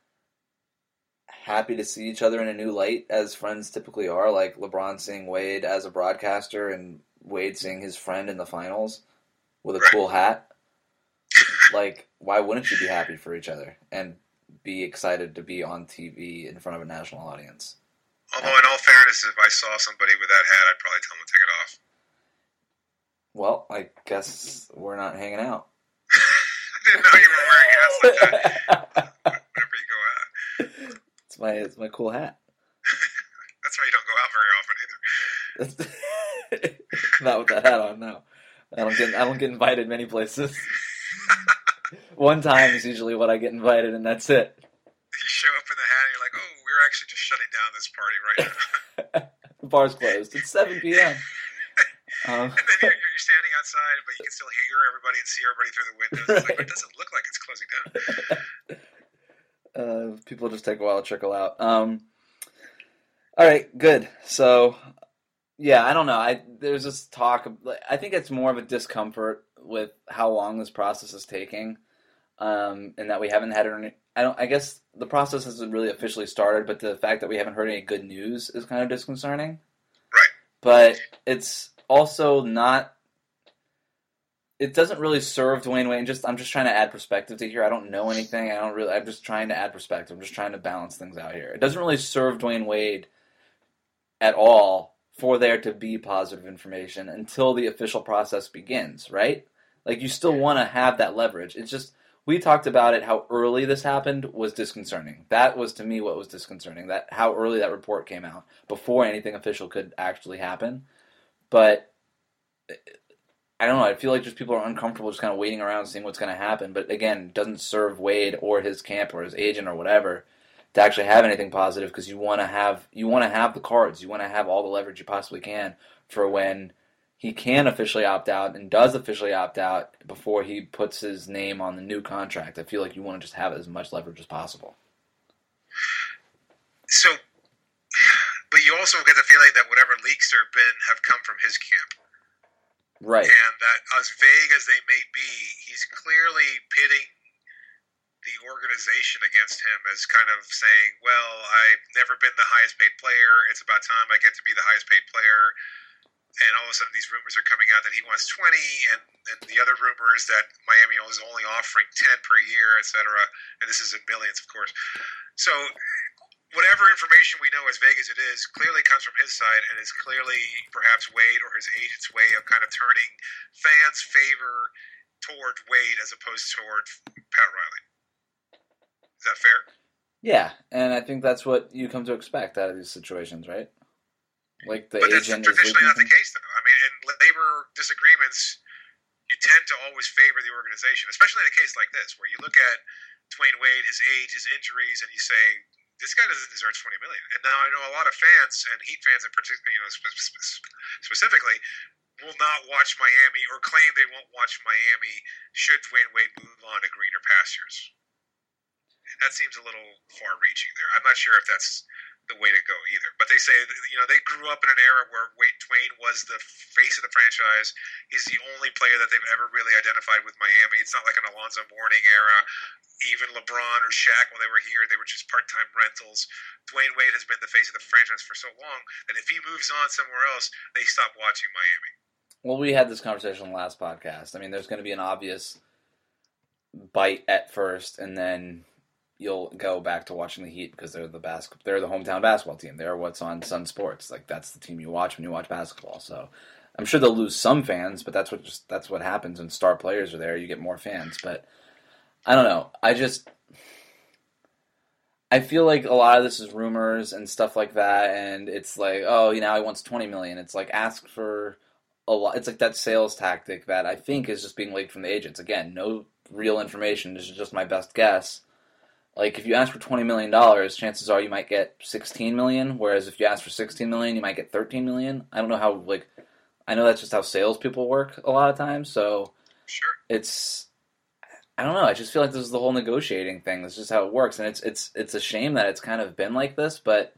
happy to see each other in a new light, as friends typically are. Like LeBron seeing Wade as a broadcaster, and Wade seeing his friend in the finals with a cool hat. Why wouldn't you be happy for each other and be excited to be on TV in front of a national audience? Although, in all fairness, if I saw somebody with that hat, I'd probably tell them to take it off. Well, I guess we're not hanging out. I didn't know you were wearing hats like that whenever you go out. It's my cool hat. That's why you don't go out very often either. Not with that hat on, no. I don't get invited many places. One time is usually what I get invited, and that's it. You show up in the hat, and you're like, "Oh, we're actually just shutting down this party right now." The bar's closed. It's 7 p.m. And then you're standing outside, but you can still hear everybody and see everybody through the windows. It's like, it doesn't look like it's closing down. People just take a while to trickle out. All right, good. So, yeah, I don't know. There's this talk. I think it's more of a discomfort with how long this process is taking. and that we haven't had any. I guess the process hasn't really officially started, but the fact that we haven't heard any good news is kind of disconcerting. Right. But it's also not. It doesn't really serve Dwayne Wade. I'm just trying to add perspective to here. I don't know anything. I'm just trying to add perspective. I'm just trying to balance things out here. It doesn't really serve Dwayne Wade at all for there to be positive information until the official process begins, right? Like, you still want to have that leverage. It's just, we talked about it, how early this happened was disconcerting. That was, to me, what was disconcerting, that how early that report came out, before anything official could actually happen. But I don't know, I feel like just people are uncomfortable just kind of waiting around seeing what's going to happen. But again, it doesn't serve Wade or his camp or his agent or whatever to actually have anything positive, because you want to have the cards. You want to have all the leverage you possibly can for when he can officially opt out and does officially opt out before he puts his name on the new contract. I feel like you want to just have as much leverage as possible. So, but you also get the feeling that whatever leaks there have been have come from his camp. Right. And that, as vague as they may be, he's clearly pitting the organization against him as kind of saying, well, I've never been the highest paid player. It's about time I get to be the highest paid player. And all of a sudden these rumors are coming out that he wants 20, and the other rumor is that Miami is only offering 10 per year, et cetera. And this is in millions, of course. So whatever information we know, as vague as it is, clearly comes from his side, and is clearly perhaps Wade or his agent's way of kind of turning fans' favor toward Wade as opposed toward Pat Riley. Is that fair? Yeah, and I think that's what you come to expect out of these situations, right? Like the but agent that's traditionally not the case, though. I mean, in labor disagreements, you tend to always favor the organization, especially in a case like this, where you look at Dwayne Wade, his age, his injuries, and you say, this guy doesn't deserve $20 million. And now I know a lot of fans, and Heat fans in particular, specifically, will not watch Miami or claim they won't watch Miami should Dwayne Wade move on to greener pastures. That seems a little far-reaching there. I'm not sure if that's the way to go either. But they say, they grew up in an era where Dwayne was the face of the franchise. He's the only player that they've ever really identified with Miami. It's not like an Alonzo Mourning era. Even LeBron or Shaq, when they were here, they were just part-time rentals. Dwayne Wade has been the face of the franchise for so long that if he moves on somewhere else, they stop watching Miami. Well, we had this conversation in the last podcast. I mean, there's going to be an obvious bite at first, and then you'll go back to watching the Heat because they're the hometown basketball team. They're what's on Sun Sports. Like, that's the team you watch when you watch basketball. So I'm sure they'll lose some fans, but that's what happens when star players are there. You get more fans. But I don't know. I feel like a lot of this is rumors and stuff like that, and it's like, oh, he wants $20 million. It's like, ask for a lot. It's like that sales tactic that I think is just being leaked from the agents. Again, no real information. This is just my best guess. Like, if you ask for $20 million, chances are you might get $16 million, whereas if you ask for $16 million, you might get $13 million. I don't know how, I know that's just how salespeople work a lot of times, so Sure. I don't know, I just feel like this is the whole negotiating thing. This is just how it works, and it's a shame that it's kind of been like this, but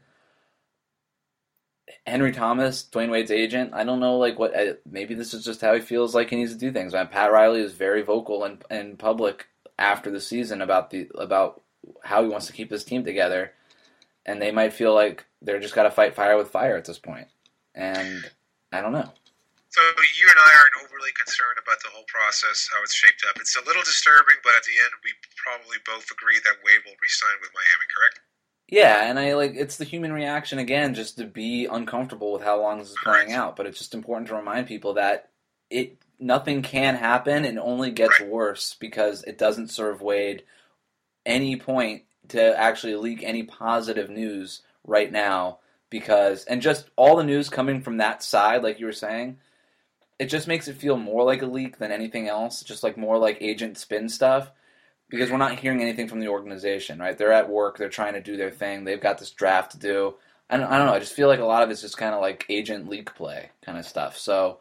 Henry Thomas, Dwayne Wade's agent, I don't know, maybe this is just how he feels like he needs to do things. Pat Riley is very vocal in public after the season about how he wants to keep this team together, and they might feel like they're just got to fight fire with fire at this point. And I don't know. So you and I aren't overly concerned about the whole process, how it's shaped up. It's a little disturbing, but at the end, we probably both agree that Wade will re-sign with Miami, correct? Yeah, and it's the human reaction, again, just to be uncomfortable with how long this is playing out. But it's just important to remind people that nothing can happen, and only gets worse because it doesn't serve Wade any point to actually leak any positive news right now, and just all the news coming from that side, like you were saying, it just makes it feel more like a leak than anything else, just more like agent spin stuff, because we're not hearing anything from the organization, right? They're at work, they're trying to do their thing, they've got this draft to do. I don't know, I just feel like a lot of it's just kind of like agent leak play kind of stuff. So,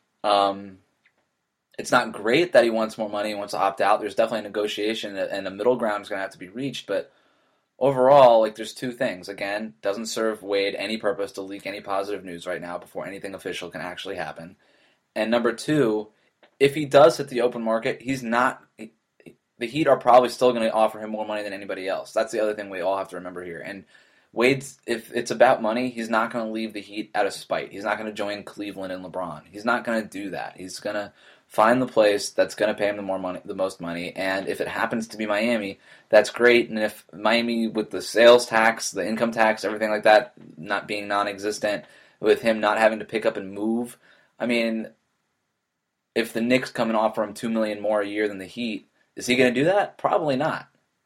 it's not great that he wants more money, he wants to opt out. There's definitely a negotiation, and a middle ground is going to have to be reached. But overall, there's two things. Again, doesn't serve Wade any purpose to leak any positive news right now before anything official can actually happen. And number two, if he does hit the open market, the Heat are probably still going to offer him more money than anybody else. That's the other thing we all have to remember here. And Wade's, if it's about money, he's not going to leave the Heat out of spite. He's not going to join Cleveland and LeBron. He's not going to do that. He's going to find the place that's going to pay him the most money. And if it happens to be Miami, that's great. And if Miami, with the sales tax, the income tax, everything like that, not being non-existent, with him not having to pick up and move, I mean, if the Knicks come and offer him $2 million more a year than the Heat, is he going to do that? Probably not.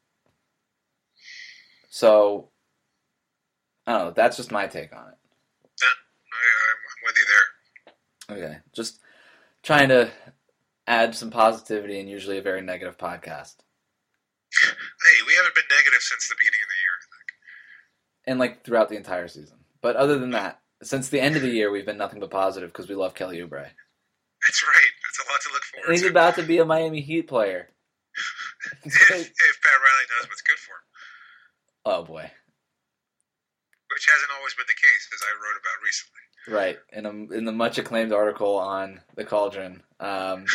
So, I don't know. That's just my take on it. I'm with you there. Okay. Just trying to add some positivity in usually a very negative podcast. Hey, we haven't been negative since the beginning of the year, I think. And like throughout the entire season. But other than that, since the end of the year, we've been nothing but positive because we love Kelly Oubre. That's right. It's a lot to look forward And he's to. about to be a Miami Heat player. if Pat Riley knows what's good for him. Oh, boy. Which hasn't always been the case, as I wrote about recently. Right. In the much acclaimed article on The Cauldron. I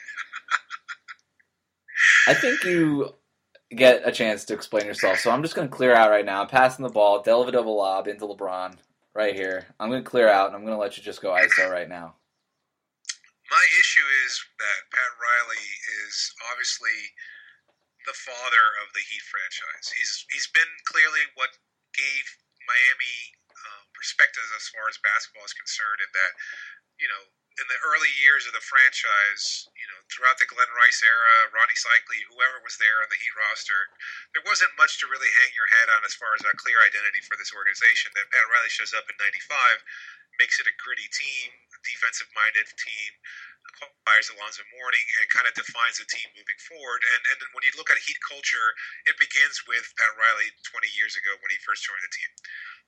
think you get a chance to explain yourself. So I'm just going to clear out right now. I'm passing the ball, Dellavedova lob into LeBron right here. I'm going to clear out, and I'm going to let you just go ISO right now. My issue is that Pat Riley is obviously the father of the Heat franchise. He's been clearly what gave Miami perspective as far as basketball is concerned, in that, you know, in the early years of the franchise, you know, throughout the Glenn Rice era, Ronnie Cycli, whoever was there on the Heat roster, there wasn't much to really hang your hat on as far as a clear identity for this organization. Then Pat Riley shows up in '95, makes it a gritty team, a defensive-minded team, acquires Alonzo Mourning, and kind of defines the team moving forward. And then when you look at Heat culture, it begins with Pat Riley 20 years ago when he first joined the team.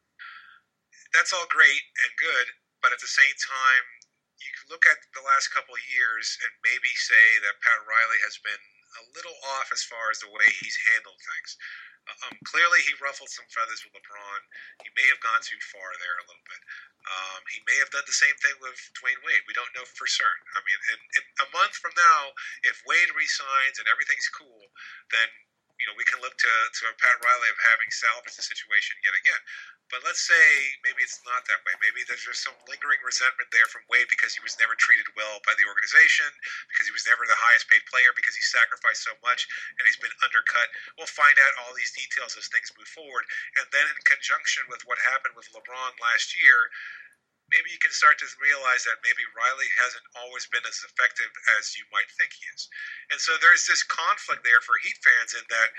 That's all great and good, but at the same time, you can look at the last couple of years and maybe say that Pat Riley has been a little off as far as the way he's handled things. Clearly, he ruffled some feathers with LeBron. He may have gone too far there a little bit. He may have done the same thing with Dwayne Wade. We don't know for certain. I mean, in a month from now, if Wade resigns and everything's cool, then, you know, we can look to a Pat Riley of having salvaged the situation yet again. But let's say maybe it's not that way. Maybe there's just some lingering resentment there from Wade because he was never treated well by the organization, because he was never the highest paid player, because he sacrificed so much and he's been undercut. We'll find out all these details as things move forward. And then in conjunction with what happened with LeBron last year, maybe you can start to realize that maybe Riley hasn't always been as effective as you might think he is. And so there's this conflict there for Heat fans in that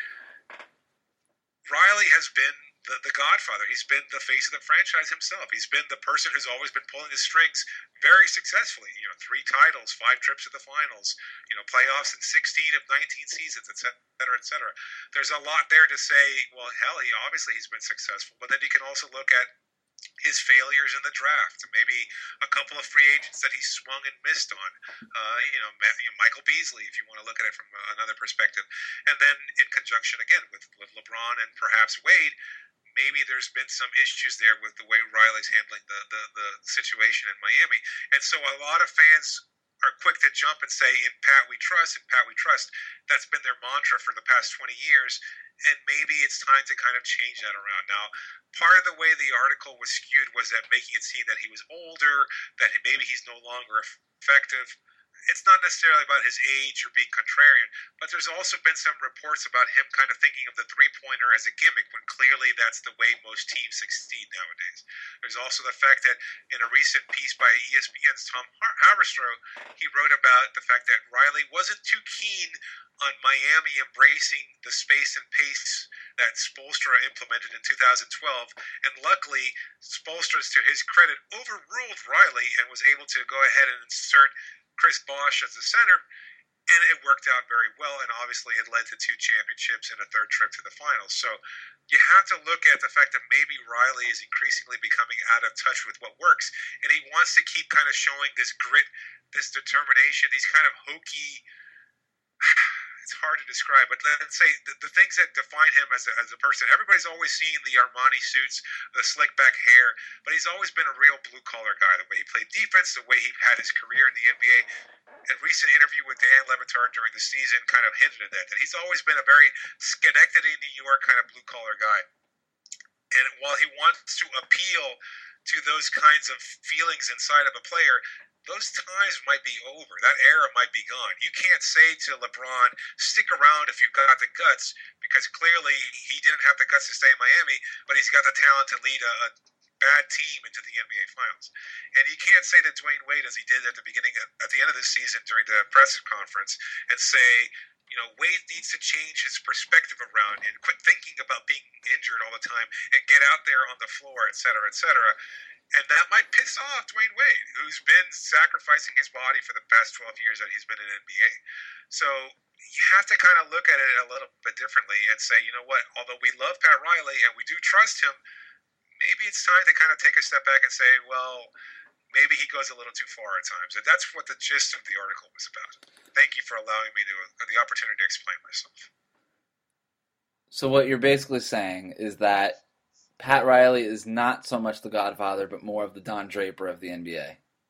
Riley has been the godfather. He's been the face of the franchise himself. He's been the person who's always been pulling the strings very successfully. You know, 3 titles, 5 trips to the finals, you know, playoffs in 16 of 19 seasons, et cetera, et cetera. There's a lot there to say, well, hell, he's been successful. But then you can also look at his failures in the draft, maybe a couple of free agents that he swung and missed on. Michael Beasley, if you want to look at it from another perspective. And then in conjunction, again, with LeBron and perhaps Wade, maybe there's been some issues there with the way Riley's handling the situation in Miami. And so a lot of fans are quick to jump and say, in Pat we trust, in Pat we trust. That's been their mantra for the past 20 years. And maybe it's time to kind of change that around. Now, part of the way the article was skewed was that making it seem that he was older, that maybe he's no longer effective. It's not necessarily about his age or being contrarian, but there's also been some reports about him kind of thinking of the three-pointer as a gimmick when clearly that's the way most teams succeed nowadays. There's also the fact that in a recent piece by ESPN's Tom Haberstroh, he wrote about the fact that Riley wasn't too keen on Miami embracing the space and pace that Spoelstra implemented in 2012, and luckily, Spoelstra, to his credit, overruled Riley and was able to go ahead and insert Chris Bosh as the center, and it worked out very well, and obviously it led to 2 championships and a 3rd trip to the finals. So you have to look at the fact that maybe Riley is increasingly becoming out of touch with what works, and he wants to keep kind of showing this grit, this determination, these kind of hokey, it's hard to describe, but let's say the things that define him as a person. Everybody's always seen the Armani suits, the slick back hair, but he's always been a real blue-collar guy. The way he played defense, the way he had his career in the NBA, a recent interview with Dan Le Batard during the season kind of hinted at that he's always been a very Schenectady, New York kind of blue-collar guy. And while he wants to appeal to those kinds of feelings inside of a player, those times might be over. That era might be gone. You can't say to LeBron, stick around if you've got the guts, because clearly he didn't have the guts to stay in Miami, but he's got the talent to lead a bad team into the NBA Finals. And you can't say to Dwayne Wade, as he did at the end of this season during the press conference, and say, Wade needs to change his perspective around and quit thinking about being injured all the time and get out there on the floor, et cetera, et cetera. And that might piss off Dwayne Wade, who's been sacrificing his body for the past 12 years that he's been in the NBA. So you have to kind of look at it a little bit differently and say, you know what, although we love Pat Riley and we do trust him, maybe it's time to kind of take a step back and say, well, maybe he goes a little too far at times. And that's what the gist of the article was about. Thank you for allowing me the opportunity to explain myself. So what you're basically saying is that Pat Riley is not so much the Godfather, but more of the Don Draper of the NBA.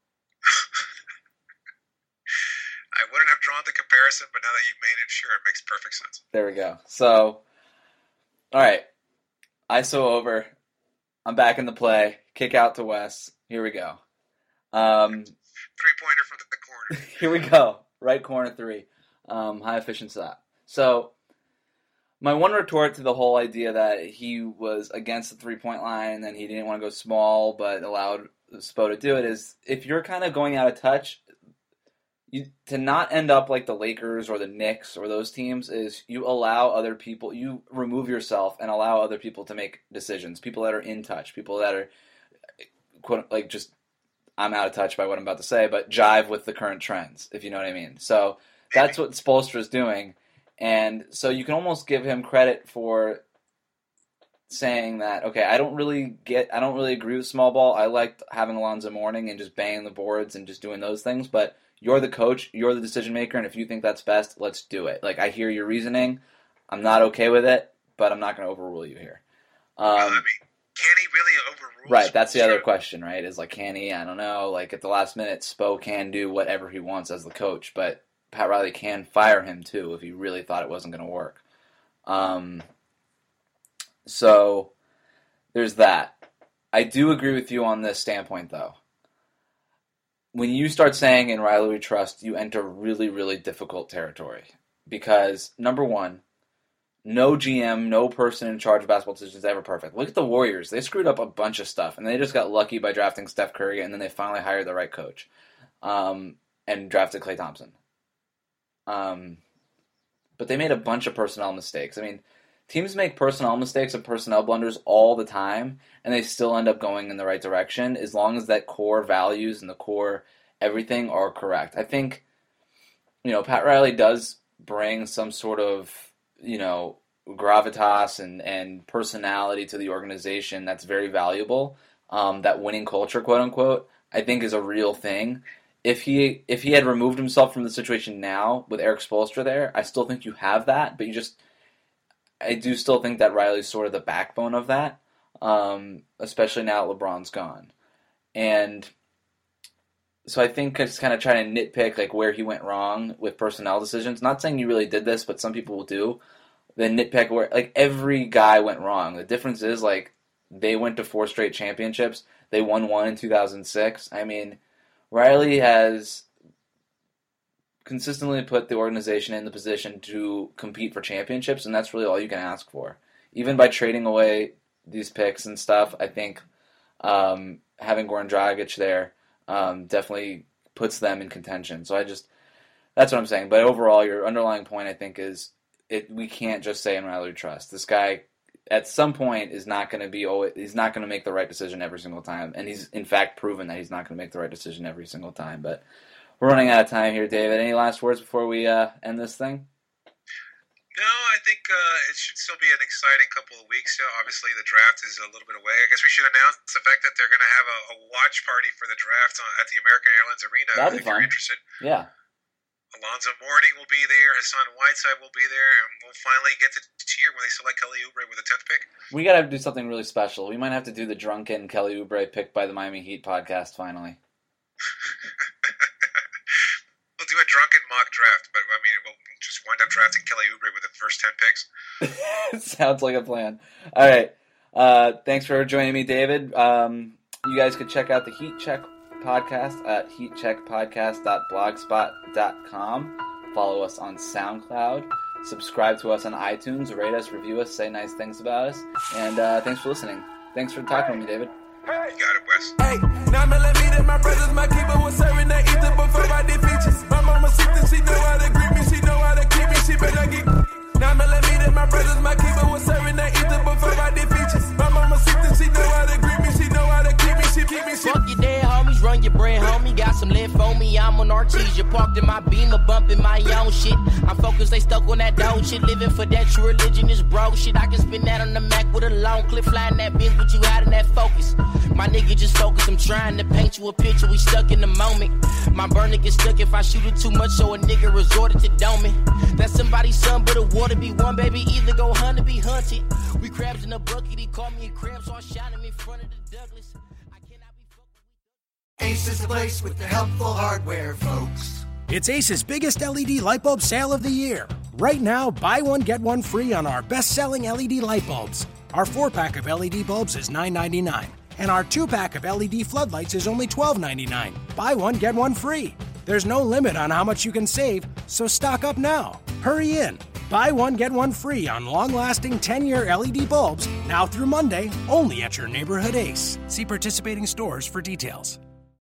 I wouldn't have drawn the comparison, but now that you've made it, sure, it makes perfect sense. There we go. So, all right. ISO over. I'm back in the play. Kick out to Wes. Here we go. 3-pointer from the corner. Here we go. Right corner 3. High efficient shot. So, my one retort to the whole idea that he was against the 3-point line and then he didn't want to go small but allowed Spo to do it is, if you're kind of going out of touch, to not end up like the Lakers or the Knicks or those teams, is you allow other people, you remove yourself and allow other people to make decisions. People that are in touch, people that are, quote, like, just, I'm out of touch by what I'm about to say, but jive with the current trends, if you know what I mean. So that's what Spoelstra's doing. And so you can almost give him credit for saying that, okay, I don't really agree with small ball. I liked having Alonzo Mourning and just banging the boards and just doing those things, but you're the coach, you're the decision maker, and if you think that's best, let's do it. Like, I hear your reasoning. I'm not okay with it, but I'm not going to overrule you here. Can he really overrule? Right, that's the other question, right? Is like, can he? I don't know. Like, at the last minute, Spo can do whatever he wants as the coach, but Pat Riley can fire him too if he really thought it wasn't going to work. So there's that. I do agree with you on this standpoint, though. When you start saying in Riley we trust, you enter really, really difficult territory. Because, number one, no GM, no person in charge of basketball decisions is ever perfect. Look at the Warriors. They screwed up a bunch of stuff, and they just got lucky by drafting Steph Curry, and then they finally hired the right coach and drafted Klay Thompson. But they made a bunch of personnel mistakes. I mean, teams make personnel mistakes and personnel blunders all the time, and they still end up going in the right direction as long as that core values and the core everything are correct. I think, Pat Riley does bring some sort of, gravitas and personality to the organization that's very valuable. That winning culture, quote unquote, I think is a real thing. If he had removed himself from the situation now with Eric Spoelstra there, I still think you have that, but I do still think that Riley's sort of the backbone of that, especially now that LeBron's gone. And so I think it's kind of trying to nitpick like where he went wrong with personnel decisions. Not saying you really did this, but some people will do. Then nitpick where like every guy went wrong. The difference is like they went to 4 straight championships. They won 1 in 2006. I mean, Riley has consistently put the organization in the position to compete for championships, and that's really all you can ask for. Even by trading away these picks and stuff, I think having Goran Dragic there definitely puts them in contention. So that's what I'm saying. But overall, your underlying point, I think, is we can't just say in Riley trust. This guy, at some point, he's not going to make the right decision every single time, and he's in fact proven that he's not going to make the right decision every single time. But we're running out of time here, David. Any last words before we end this thing? No, I think it should still be an exciting couple of weeks. Obviously, the draft is a little bit away. I guess we should announce the fact that they're going to have a watch party for the draft at the American Airlines Arena. That'd be fun. If you're interested. Yeah. Alonzo Mourning will be there. Hassan Whiteside will be there. And we'll finally get to cheer when they select Kelly Oubre with the 10th pick. We got to do something really special. We might have to do the drunken Kelly Oubre picked by the Miami Heat podcast finally. We'll do a mock draft, but I mean, we'll just wind up drafting Kelly Oubre with the first 10 picks. Sounds like a plan. All right. Thanks for joining me, David. You guys could check out the Heat Check podcast at heatcheckpodcast.blogspot.com. Follow us on SoundCloud. Subscribe to us on iTunes. Rate us, review us, say nice things about us. And thanks for listening. Thanks for talking with me, David. You got it, Wes. Hey, 9mm, my brothers, my keeper was serving that ether before I did features. My mama sick and she know how to greet me, she know how to keep me, she better get. 9mm, my brothers, my keeper was serving that ether before I did features. My mama sick and she know how to greet me, she know how to keep me, she keep me, she. Fuck your dead homies, run your bread, homie. Got some lead for me, I'm on Artesia. Parked in my Beamer, bumping my own shit. I'm focused, they stuck on that dope shit. Living for that true religion is broke shit. I can spin that on the Mac with a long clip, flying that bitch, but you out in that focus. My nigga just focus, I'm trying to paint you a picture, we stuck in the moment. My burner gets stuck if I shoot it too much, so a nigga resorted to doming. That's somebody's son, but a water be one, baby, either go hunt or be hunted. We crabs in a bucket, he called me a crab, so I shot him in front of the Douglas. I cannot be fucked. Ace is the place with the helpful hardware, folks. It's Ace's biggest LED light bulb sale of the year. Right now, buy one, get one free on our best-selling LED light bulbs. Our 4-pack of LED bulbs is $9.99, and our 2-pack of LED floodlights is only $12.99. Buy one, get one free. There's no limit on how much you can save, so stock up now. Hurry in. Buy one, get one free on long-lasting 10-year LED bulbs now through Monday, only at your neighborhood Ace. See participating stores for details.